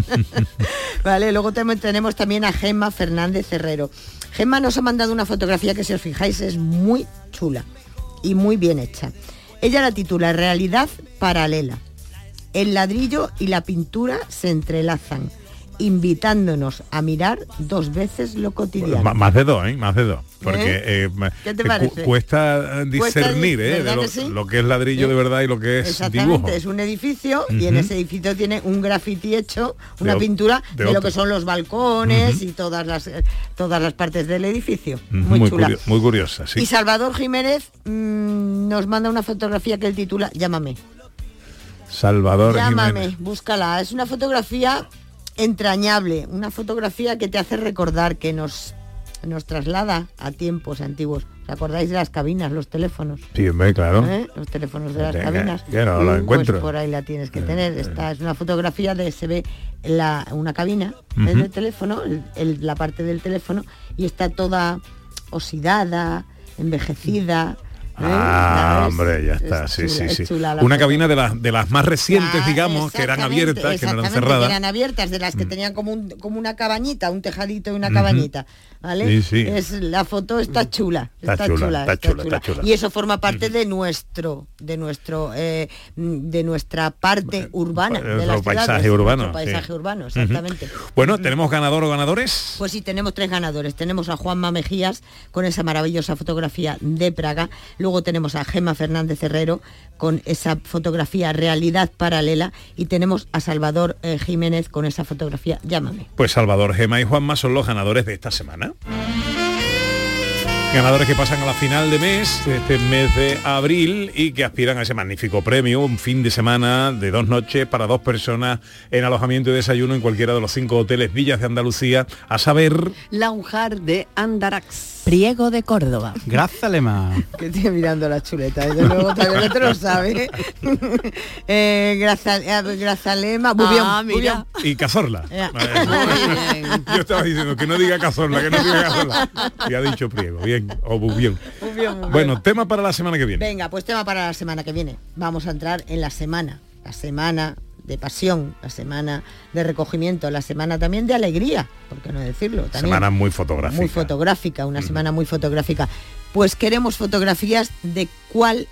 Vale, luego tenemos también a Gemma Fernández Herrero. Gemma nos ha mandado una fotografía que, si os fijáis, es muy chula y muy bien hecha. Ella la titula Realidad paralela. El ladrillo y la pintura se entrelazan. invitándonos a mirar 2 veces lo cotidiano. Bueno, más de 2, más de 2. Porque ¿qué te parece? Cuesta discernir lo que es ladrillo de verdad y lo que es exactamente, dibujo. Es un edificio y en ese edificio tiene un graffiti hecho, una pintura de lo que son los balcones y todas las partes del edificio. Muy chula. Muy curiosa, sí. Y Salvador Jiménez nos manda una fotografía que él titula Llámame. Salvador Llámame, Jiménez. búscala. Es una fotografía entrañable, una fotografía que te hace recordar, que nos traslada a tiempos antiguos. ¿Os acordáis de las cabinas, los teléfonos? Sí, hombre, claro. Los teléfonos de las cabinas. Ya no lo encuentro. Pues por ahí la tienes que tener. Esta es una fotografía se ve una cabina de teléfono, la parte del teléfono, y está toda oxidada, envejecida. Hombre, ya está, sí. Una cabina de las más recientes, digamos, que eran abiertas, que no eran cerradas. Que eran abiertas, de las que tenían como una cabañita, un tejadito y una cabañita, ¿vale? Sí. La foto está chula. Está chula. Y eso forma parte de nuestra parte urbana, de las paisaje urbano. Nuestro paisaje urbano, exactamente. Bueno, ¿tenemos ganador o ganadores? Pues sí, tenemos 3 ganadores. Tenemos a Juanma Mejías con esa maravillosa fotografía de Praga. Luego tenemos a Gema Fernández Herrero con esa fotografía Realidad Paralela, y tenemos a Salvador Jiménez con esa fotografía Llámame. Pues Salvador, Gema y Juanma son los ganadores de esta semana. Ganadores que pasan a la final de mes, este mes de abril, y que aspiran a ese magnífico premio, un fin de semana de 2 noches para 2 personas en alojamiento y desayuno en cualquiera de los 5 hoteles Villas de Andalucía, a saber... Laujar de Andarax. Priego de Córdoba. Grazalema. Que estoy mirando la chuleta, desde luego todavía no te lo sabe. Grazalema, mira. Y Cazorla. Yo estaba diciendo que no diga Cazorla, y ha dicho Priego, bien, o Bubión. Bueno, tema para la semana que viene. Venga, pues tema para la semana que viene. Vamos a entrar en la semana de pasión, la semana de recogimiento, la semana también de alegría, ¿por qué no decirlo? También semana muy fotográfica. Muy fotográfica, una semana muy fotográfica. Pues queremos fotografías de cuál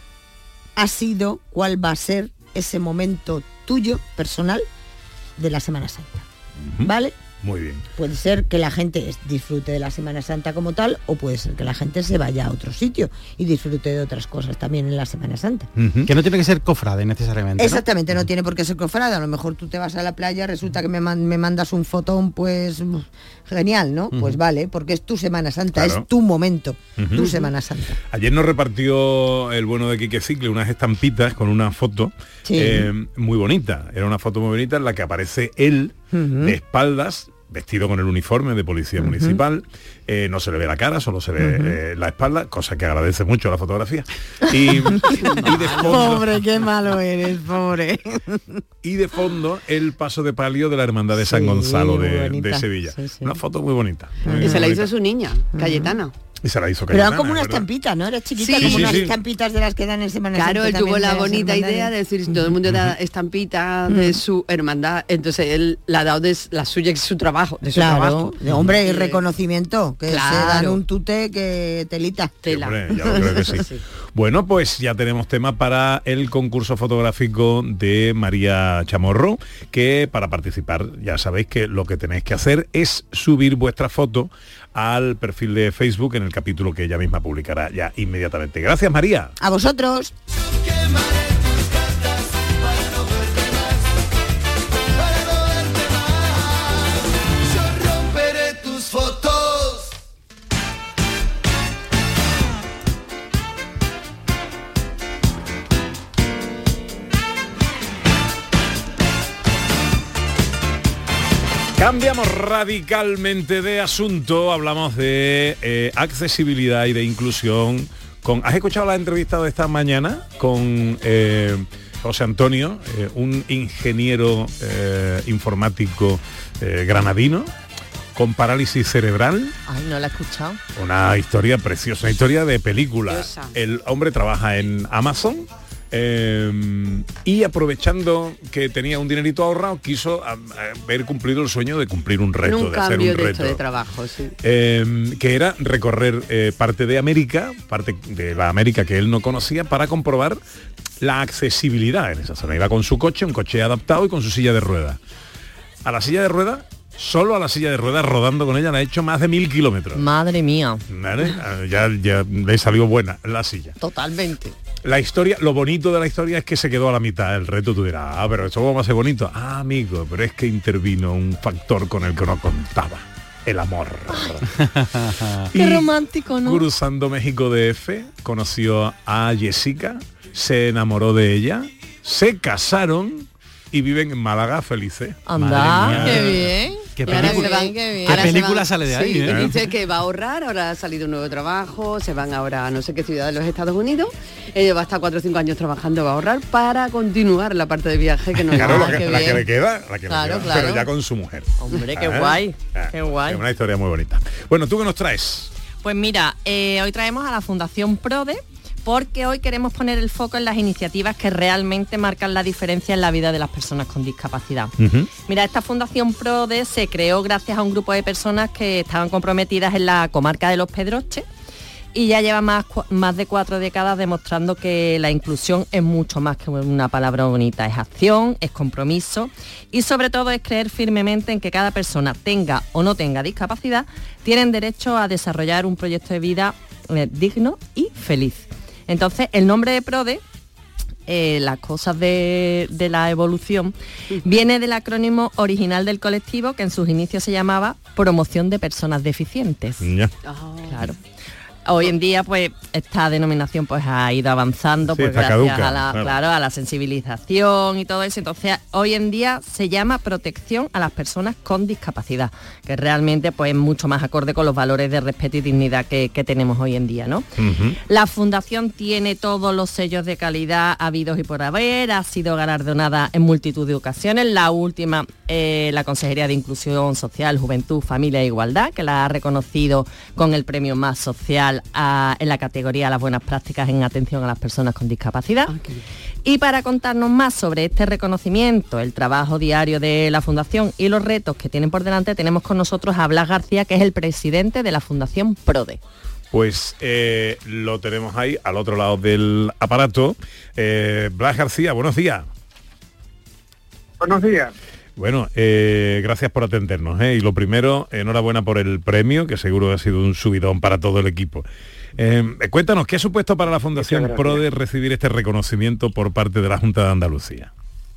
va a ser ese momento tuyo, personal, de la Semana Santa. ¿Vale? Muy bien. Puede ser que la gente disfrute de la Semana Santa como tal, o puede ser que la gente se vaya a otro sitio y disfrute de otras cosas también en la Semana Santa. Que no tiene que ser cofrade necesariamente, ¿no? Exactamente, no tiene por qué ser cofrade. A lo mejor tú te vas a la playa, resulta que me mandas un fotón, pues genial, ¿no? Pues vale, porque es tu Semana Santa, claro. Es tu momento, tu Semana Santa. Ayer nos repartió el bueno de Quique Cicle unas estampitas con una foto muy bonita. Era una foto muy bonita en la que aparece él de espaldas, vestido con el uniforme de policía municipal, no se le ve la cara, solo se ve la espalda, cosa que agradece mucho la fotografía. Y de fondo, pobre, qué malo eres, pobre. Y de fondo el paso de palio de la Hermandad de San Gonzalo de Sevilla. Una foto muy bonita. Y se la hizo su niña, Cayetana. Y se la hizo Cayetana. Pero eran como una estampita, ¿no? Era chiquita, como unas estampitas de las que dan en Semana Santa. Claro, él tuvo la bonita idea de decir, todo el mundo da estampita de su hermandad, entonces él la ha dado de la suya, que es su trabajo, de su trabajo. Hombre, y reconocimiento, que se dan un tute que telita. Tela. Hombre, ya lo creo que sí. Bueno, pues ya tenemos tema para el concurso fotográfico de María Chamorro, que para participar ya sabéis que lo que tenéis que hacer es subir vuestra foto al perfil de Facebook en el capítulo que ella misma publicará ya inmediatamente. Gracias, María. A vosotros. Cambiamos radicalmente de asunto, hablamos de accesibilidad y de inclusión. ¿Has escuchado la entrevista de esta mañana con José Antonio, un ingeniero informático granadino con parálisis cerebral? Ay, no la he escuchado. Una historia preciosa, una historia de película. Preciosa. El hombre trabaja en Amazon. Y aprovechando que tenía un dinerito ahorrado, quiso haber cumplido el sueño de cumplir un reto, de hacer un reto de trabajo, sí. Que era recorrer parte de América, parte de la América que él no conocía, para comprobar la accesibilidad en esa zona. Iba con su coche, un coche adaptado y con su silla de ruedas. a la silla de ruedas, solo a la silla de ruedas, rodando con ella, la ha hecho más de 1000 kilómetros. Madre mía. ¿Vale? Ya le salió buena la silla. Totalmente. La historia, lo bonito de la historia es que se quedó a la mitad. El reto tú dirás, pero eso va a ser bonito. Ah, amigo, pero es que intervino un factor con el que no contaba. El amor. Qué romántico, ¿no? Cruzando México DF, conoció a Jessica, se enamoró de ella, se casaron y viven en Málaga felices. Anda, qué bien. ¿Qué película sale de ahí? Sí, dice que va a ahorrar, ahora ha salido un nuevo trabajo, se van ahora a no sé qué ciudad de los Estados Unidos, ella va a estar 4 o 5 años trabajando, va a ahorrar para continuar la parte de viaje que nos claro, va. la que le queda, Claro. pero ya con su mujer. Hombre, qué guay, qué guay. Es una historia muy bonita. Bueno, ¿tú qué nos traes? Pues mira, hoy traemos a la Fundación PRODE, porque hoy queremos poner el foco en las iniciativas que realmente marcan la diferencia en la vida de las personas con discapacidad. Mira, esta Fundación PRODE se creó gracias a un grupo de personas que estaban comprometidas en la comarca de Los Pedroches y ya lleva más de 4 décadas demostrando que la inclusión es mucho más que una palabra bonita, es acción, es compromiso y sobre todo es creer firmemente en que cada persona, tenga o no tenga discapacidad, tienen derecho a desarrollar un proyecto de vida digno y feliz. Entonces, el nombre de PRODE, las cosas de la evolución, viene del acrónimo original del colectivo, que en sus inicios se llamaba Promoción de Personas Deficientes. Claro. Hoy en día, pues, esta denominación pues ha ido avanzando, pues gracias caduca, a la sensibilización y todo eso. Entonces, hoy en día se llama protección a las personas con discapacidad, que realmente pues es mucho más acorde con los valores de respeto y dignidad que tenemos hoy en día, ¿no? La Fundación tiene todos los sellos de calidad habidos y por haber, ha sido galardonada en multitud de ocasiones. La última, la Consejería de Inclusión Social, Juventud, Familia e Igualdad, que la ha reconocido con el premio Más Social en la categoría Las Buenas Prácticas en Atención a las Personas con Discapacidad. Y para contarnos más sobre este reconocimiento, el trabajo diario de la Fundación y los retos que tienen por delante, tenemos con nosotros a Blas García, que es el presidente de la Fundación PRODE. Pues lo tenemos ahí, al otro lado del aparato. Blas García, buenos días. Buenos días. Bueno, gracias por atendernos. Y lo primero, enhorabuena por el premio, que seguro ha sido un subidón para todo el equipo. Cuéntanos, ¿qué ha supuesto para la Fundación PRODE recibir este reconocimiento por parte de la Junta de Andalucía?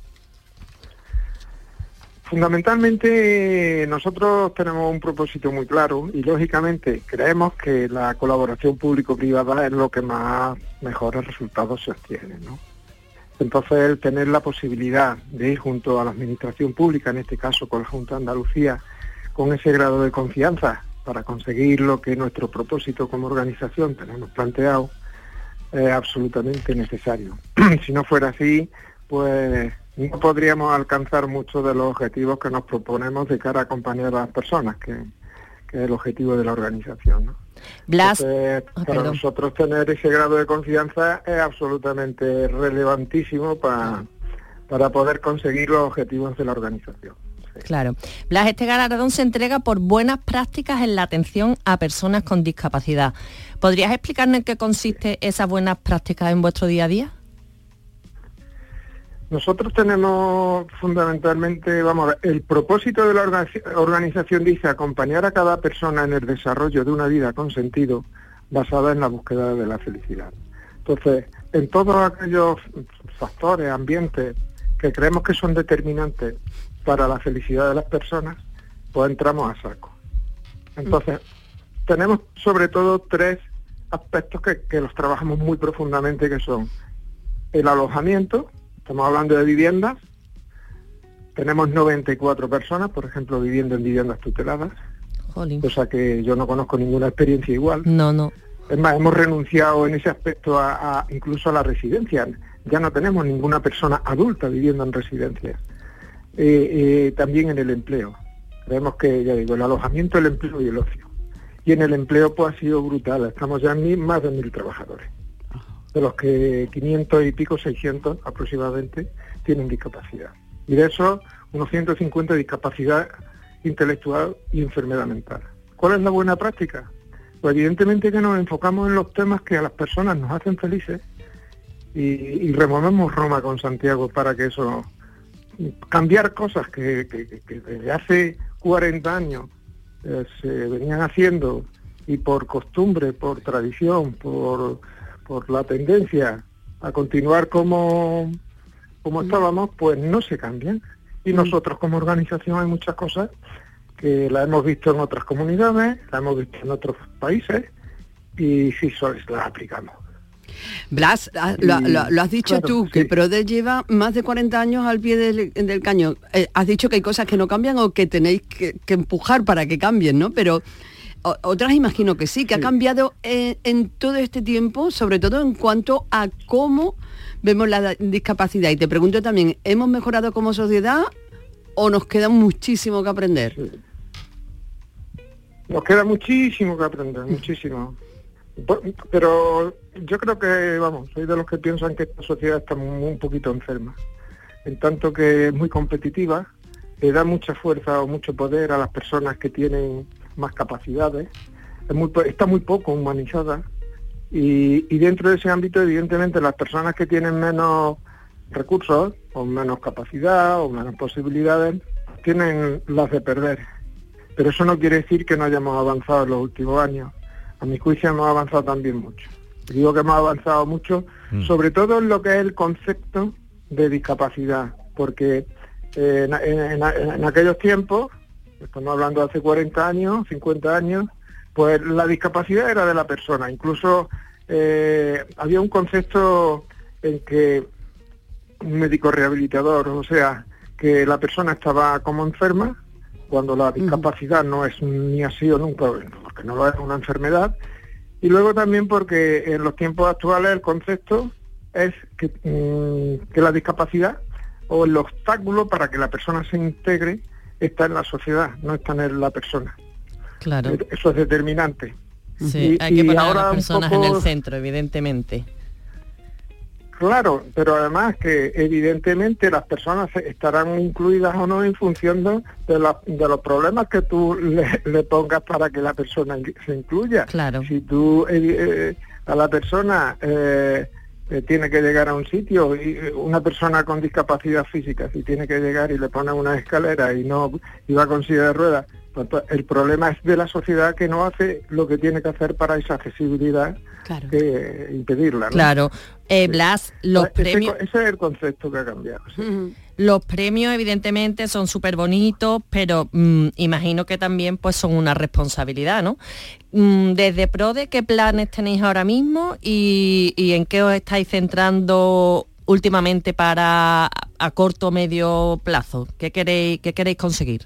Fundamentalmente nosotros tenemos un propósito muy claro y lógicamente creemos que la colaboración público-privada es lo que más mejores resultados se obtiene, ¿no? Entonces, el tener la posibilidad de ir junto a la Administración Pública, en este caso con la Junta de Andalucía, con ese grado de confianza para conseguir lo que nuestro propósito como organización tenemos planteado, es absolutamente necesario. Si no fuera así, pues no podríamos alcanzar muchos de los objetivos que nos proponemos de cara a acompañar a las personas, que es el objetivo de la organización, ¿no? Blas, entonces, para nosotros tener ese grado de confianza es absolutamente relevantísimo para poder conseguir los objetivos de la organización. Sí. Claro. Blas, este galardón se entrega por buenas prácticas en la atención a personas con discapacidad. ¿Podrías explicarnos en qué consiste esas buenas prácticas en vuestro día a día? Nosotros tenemos fundamentalmente, el propósito de la organización dice acompañar a cada persona en el desarrollo de una vida con sentido basada en la búsqueda de la felicidad. Entonces, en todos aquellos factores, ambientes que creemos que son determinantes para la felicidad de las personas, pues entramos a saco. Entonces, tenemos sobre todo 3 aspectos que los trabajamos muy profundamente, que son el alojamiento. Estamos hablando de viviendas. Tenemos 94 personas, por ejemplo, viviendo en viviendas tuteladas. Jolín. Cosa que yo no conozco ninguna experiencia igual. No. Es más, hemos renunciado en ese aspecto incluso a la residencia. Ya no tenemos ninguna persona adulta viviendo en residencias. También en el empleo. Creemos que, ya digo, el alojamiento, el empleo y el ocio. Y en el empleo pues ha sido brutal. Estamos ya en más de 1.000 trabajadores. De los que 500 y pico, 600 aproximadamente, tienen discapacidad. Y de esos, unos 150 discapacidad intelectual y enfermedad mental. ¿Cuál es la buena práctica? Pues evidentemente que nos enfocamos en los temas que a las personas nos hacen felices y removemos Roma con Santiago para que eso cambiar cosas que desde hace 40 años se venían haciendo y por costumbre, por tradición, por la tendencia a continuar como estábamos, pues no se cambian. Y nosotros como organización hay muchas cosas que la hemos visto en otras comunidades, la hemos visto en otros países y sí, las aplicamos. Blas, lo has dicho, claro, tú, sí, que PRODE lleva más de 40 años al pie del cañón. Has dicho que hay cosas que no cambian o que tenéis que empujar para que cambien, ¿no? Pero otras imagino que sí, que ha cambiado en todo este tiempo, sobre todo en cuanto a cómo vemos la discapacidad. Y te pregunto también, ¿hemos mejorado como sociedad o nos queda muchísimo que aprender? Sí. Nos queda muchísimo que aprender, muchísimo. Pero yo creo que, soy de los que piensan que esta sociedad está un poquito enferma, en tanto que es muy competitiva, le da mucha fuerza o mucho poder a las personas que tienen más capacidades, está muy poco humanizada, y dentro de ese ámbito, evidentemente, las personas que tienen menos recursos, o menos capacidad, o menos posibilidades, tienen las de perder. Pero eso no quiere decir que no hayamos avanzado en los últimos años. A mi juicio hemos avanzado también mucho. Digo que hemos avanzado mucho, sobre todo en lo que es el concepto de discapacidad, porque en aquellos tiempos, estamos hablando de hace 40 años, 50 años, pues la discapacidad era de la persona. Incluso había un concepto en que un médico rehabilitador, o sea, que la persona estaba como enferma, cuando la discapacidad no es ni ha sido nunca, porque no lo es una enfermedad, y luego también porque en los tiempos actuales el concepto es que la discapacidad o el obstáculo para que la persona se integre está en la sociedad, no está en la persona. Claro. Eso es determinante. Sí, hay que poner a las personas en el centro, evidentemente. Claro, pero además que evidentemente las personas estarán incluidas o no en función de los problemas que tú le pongas para que la persona se incluya. Claro. Si tú a la persona tiene que llegar a un sitio, y una persona con discapacidad física, si tiene que llegar y le pones una escalera y va con silla de ruedas, pues el problema es de la sociedad que no hace lo que tiene que hacer para esa accesibilidad, claro, que impedirla, ¿no? Claro. Blas, los premios... Ese es el concepto que ha cambiado. ¿Sí? Los premios evidentemente son súper bonitos, pero imagino que también pues son una responsabilidad, ¿no? Desde PRODE, ¿qué planes tenéis ahora mismo y en qué os estáis centrando últimamente para a corto o medio plazo? ¿Qué queréis conseguir?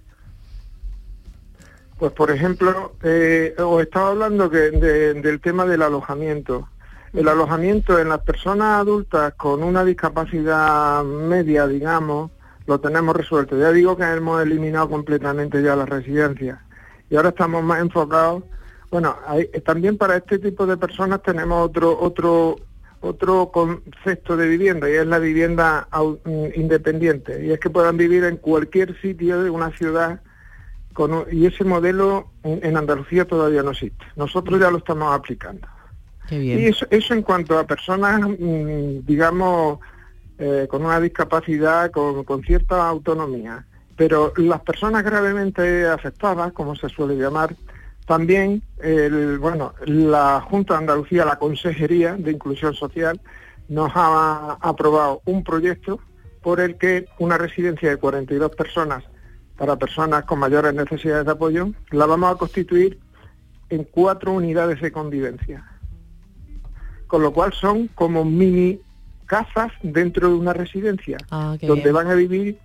Pues por ejemplo, os estaba hablando del tema del alojamiento. El alojamiento en las personas adultas con una discapacidad media, digamos, lo tenemos resuelto. Ya digo que hemos eliminado completamente ya las residencias. Y ahora estamos más enfocados. Bueno, también para este tipo de personas tenemos otro concepto de vivienda, y es la vivienda independiente. Y es que puedan vivir en cualquier sitio de una ciudad, y ese modelo en Andalucía todavía no existe. Nosotros ya lo estamos aplicando. Qué bien. Y eso en cuanto a personas, digamos, con una discapacidad, con cierta autonomía. Pero las personas gravemente afectadas, como se suele llamar, también, la Junta de Andalucía, la Consejería de Inclusión Social, nos ha aprobado un proyecto por el que una residencia de 42 personas para personas con mayores necesidades de apoyo, la vamos a constituir en 4 unidades de convivencia. Con lo cual son como mini casas dentro de una residencia, donde van a vivir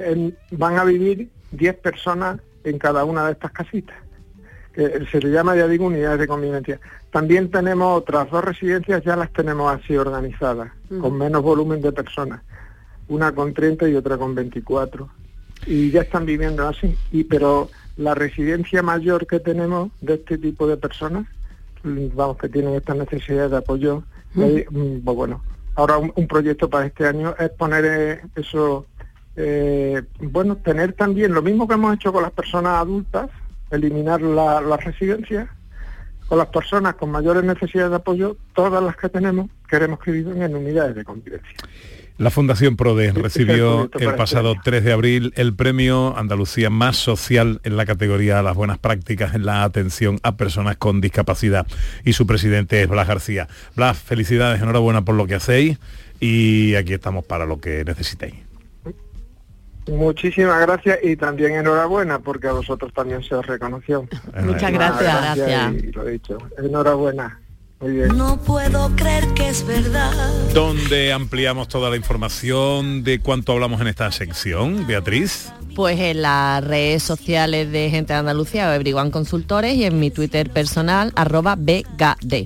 10 personas en cada una de estas casitas, que se le llama, ya digo, unidades de convivencia. También tenemos otras 2 residencias, ya las tenemos así organizadas, con menos volumen de personas, una con 30 y otra con 24, y ya están viviendo así. Pero la residencia mayor que tenemos de este tipo de personas, que tienen estas necesidades de apoyo, pues bueno, ahora un proyecto para este año es poner eso, tener también lo mismo que hemos hecho con las personas adultas, eliminar las residencias. Con las personas con mayores necesidades de apoyo, todas las que tenemos, queremos que vivan en unidades de convivencia. La Fundación PRODE recibió el pasado 3 de abril el premio Andalucía Más Social en la categoría Las Buenas Prácticas en la atención a personas con discapacidad. Y su presidente es Blas García. Blas, felicidades, enhorabuena por lo que hacéis y aquí estamos para lo que necesitéis. Muchísimas gracias y también enhorabuena porque a vosotros también se os reconoció. Muchas gracias. Y lo he dicho. Enhorabuena. Muy bien. No puedo creer que es verdad. ¿Dónde ampliamos toda la información de cuánto hablamos en esta sección, Beatriz? Pues en las redes sociales de Gente de Andalucía o Everyone Consultores y en mi Twitter personal @bgd.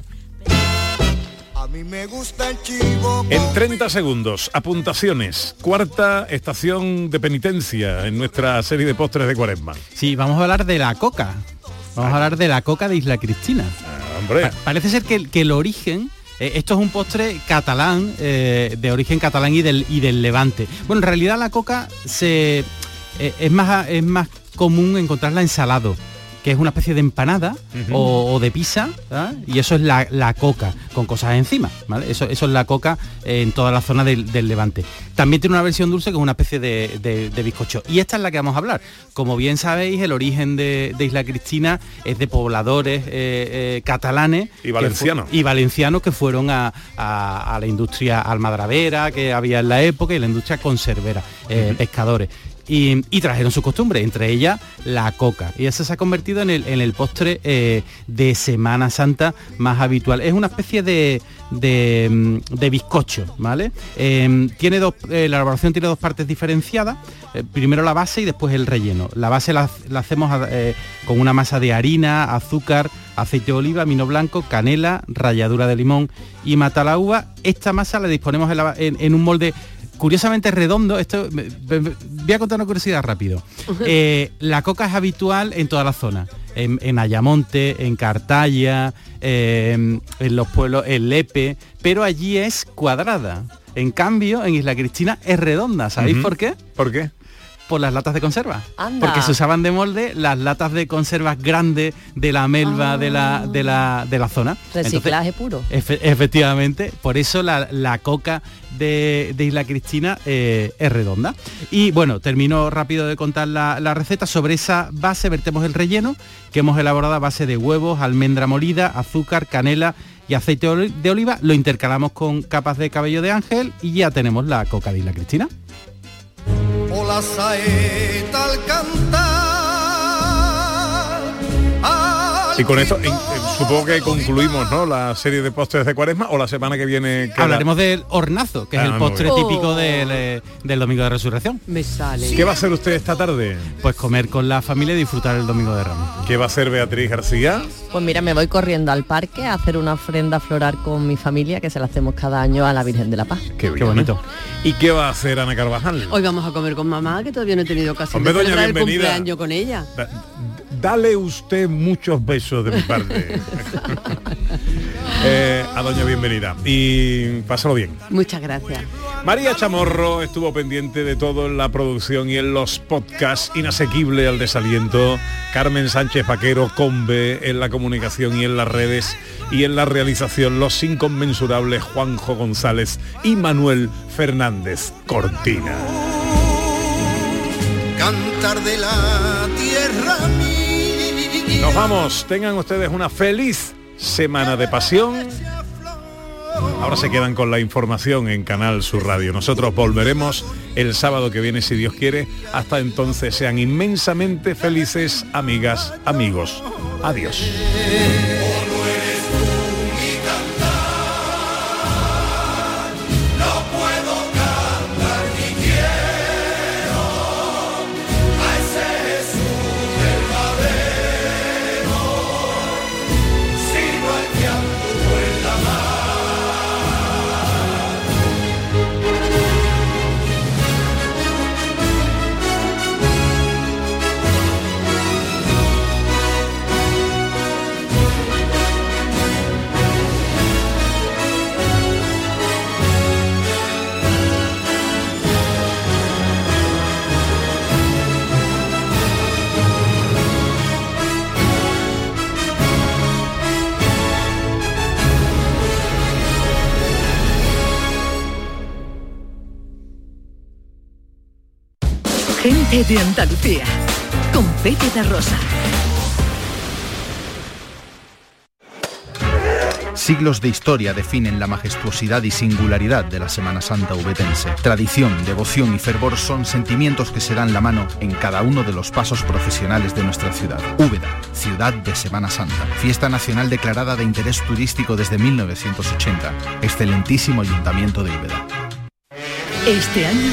En 30 segundos, apuntaciones. Cuarta estación de penitencia en nuestra serie de postres de Cuaresma. Sí, vamos a hablar de la coca. Vamos a hablar de la coca de Isla Cristina. Hombre. Parece ser que el origen, esto es un postre catalán, de origen catalán y del Levante. Bueno, en realidad la coca es más común encontrarla en salado, que es una especie de empanada o de pizza, ¿verdad? Y eso es la coca, con cosas encima, ¿vale? Eso es la coca en toda la zona del Levante. También tiene una versión dulce que es una especie de bizcocho. Y esta es la que vamos a hablar. Como bien sabéis, el origen de Isla Cristina es de pobladores catalanes y valencianos que fueron a la industria almadravera que había en la época y la industria conservera, pescadores. Y trajeron su costumbre, entre ellas la coca. Y eso se ha convertido en el postre de Semana Santa más habitual. Es una especie de bizcocho, ¿vale? La elaboración tiene dos partes diferenciadas. Primero la base y después el relleno. La base la hacemos con una masa de harina, azúcar, aceite de oliva, vino blanco, canela, ralladura de limón y mata la uva. Esta masa la disponemos en un molde curiosamente redondo. Voy a contar una curiosidad rápido. La coca es habitual en toda la zona, en Ayamonte, en Cartaya, en los pueblos, en Lepe, pero allí es cuadrada. En cambio, en Isla Cristina es redonda. ¿Sabéis por qué? ¿Por qué? Por las latas de conserva. Anda. Porque se usaban de molde las latas de conservas grandes de la melva de la zona. Reciclaje Entonces, puro. Efectivamente, por eso la coca de Isla Cristina es redonda. Y bueno, termino rápido de contar la receta. Sobre esa base vertemos el relleno que hemos elaborado a base de huevos, almendra molida, azúcar, canela y aceite de oliva. Lo intercalamos con capas de cabello de ángel y ya tenemos la coca de Isla Cristina. O la saeta al cantar. Y con esto supongo que concluimos, ¿no?, la serie de postres de Cuaresma, o la semana que viene hablaremos del hornazo, que es el postre típico del Domingo de Resurrección. Me sale. ¿Qué va a hacer usted esta tarde? Pues comer con la familia y disfrutar el Domingo de Ramos. ¿Qué va a hacer Beatriz García? Pues mira, me voy corriendo al parque a hacer una ofrenda floral con mi familia, que se la hacemos cada año a la Virgen de la Paz. Qué bonito. ¿Y qué va a hacer Ana Carvajal? Hoy vamos a comer con mamá, que todavía no he tenido ocasión Hombre, de celebrar el bienvenida. cumpleaños con ella. Dale usted muchos besos de mi parte. A doña bienvenida. Y pásalo bien. Muchas gracias. María Chamorro estuvo pendiente de todo en la producción y en los podcasts, inasequible al desaliento. Carmen Sánchez Vaquero, Combe, en la comunicación y en las redes, y en la realización los inconmensurables Juanjo González y Manuel Fernández Cortina. Cantar de la tierra mía. Nos vamos, tengan ustedes una feliz semana de pasión. Ahora se quedan con la información en Canal Sur Radio. Nosotros volveremos el sábado que viene, si Dios quiere. Hasta entonces, sean inmensamente felices, amigas, amigos. Adiós. Gente de Andalucía, con Pepe da Rosa. Siglos de historia definen la majestuosidad y singularidad de la Semana Santa ubetense. Tradición, devoción y fervor son sentimientos que se dan la mano en cada uno de los pasos procesionales de nuestra ciudad. Úbeda, ciudad de Semana Santa. Fiesta nacional declarada de interés turístico desde 1980. Excelentísimo ayuntamiento de Úbeda. Este año,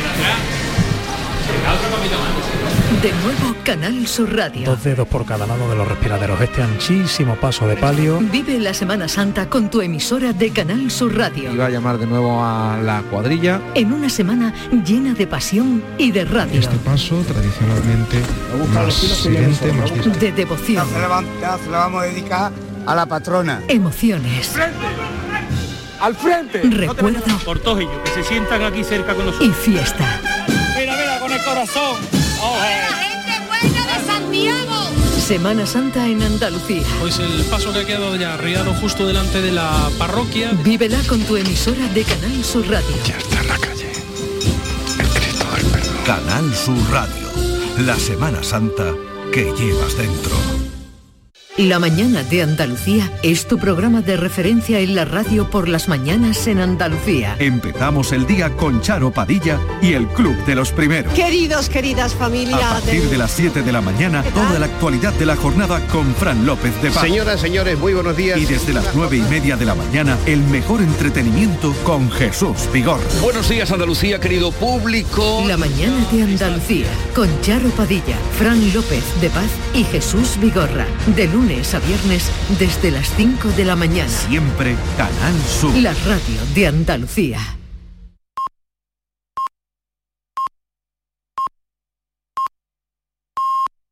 de nuevo Canal Sur Radio. 2 dedos por cada lado de los respiraderos. Este anchísimo paso de palio. Vive la Semana Santa con tu emisora de Canal Sur Radio. Iba a llamar de nuevo a la cuadrilla. En una semana llena de pasión y de radio. Este paso tradicionalmente más silente, más de devoción. Se la vamos a dedicar a la patrona. Emociones. ¡Al frente! Recuerdo. Cortojillo, que se sientan aquí cerca con nosotros. Y fiesta. Mira, con el corazón. ¡La gente buena de Santiago! Semana Santa en Andalucía. Pues el paso que ha quedado ya arriado justo delante de la parroquia. Vívela con tu emisora de Canal Sur Radio. Ya está en la calle. El Cristo del Perdón. Canal Sur Radio. La Semana Santa que llevas dentro. La mañana de Andalucía es tu programa de referencia en la radio por las mañanas en Andalucía. Empezamos el día con Charo Padilla y el Club de los Primeros. Queridos, queridas familias. A partir de las 7 de la mañana, toda la actualidad de la jornada con Fran López de Paz. Señoras, señores, muy buenos días. Y desde las 9:30 de la mañana, el mejor entretenimiento con Jesús Vigorra. Buenos días, Andalucía, querido público. La mañana de Andalucía con Charo Padilla, Fran López de Paz y Jesús Vigorra. De lunes a viernes desde las 5 de la mañana. Siempre Canal Sur. La radio de Andalucía.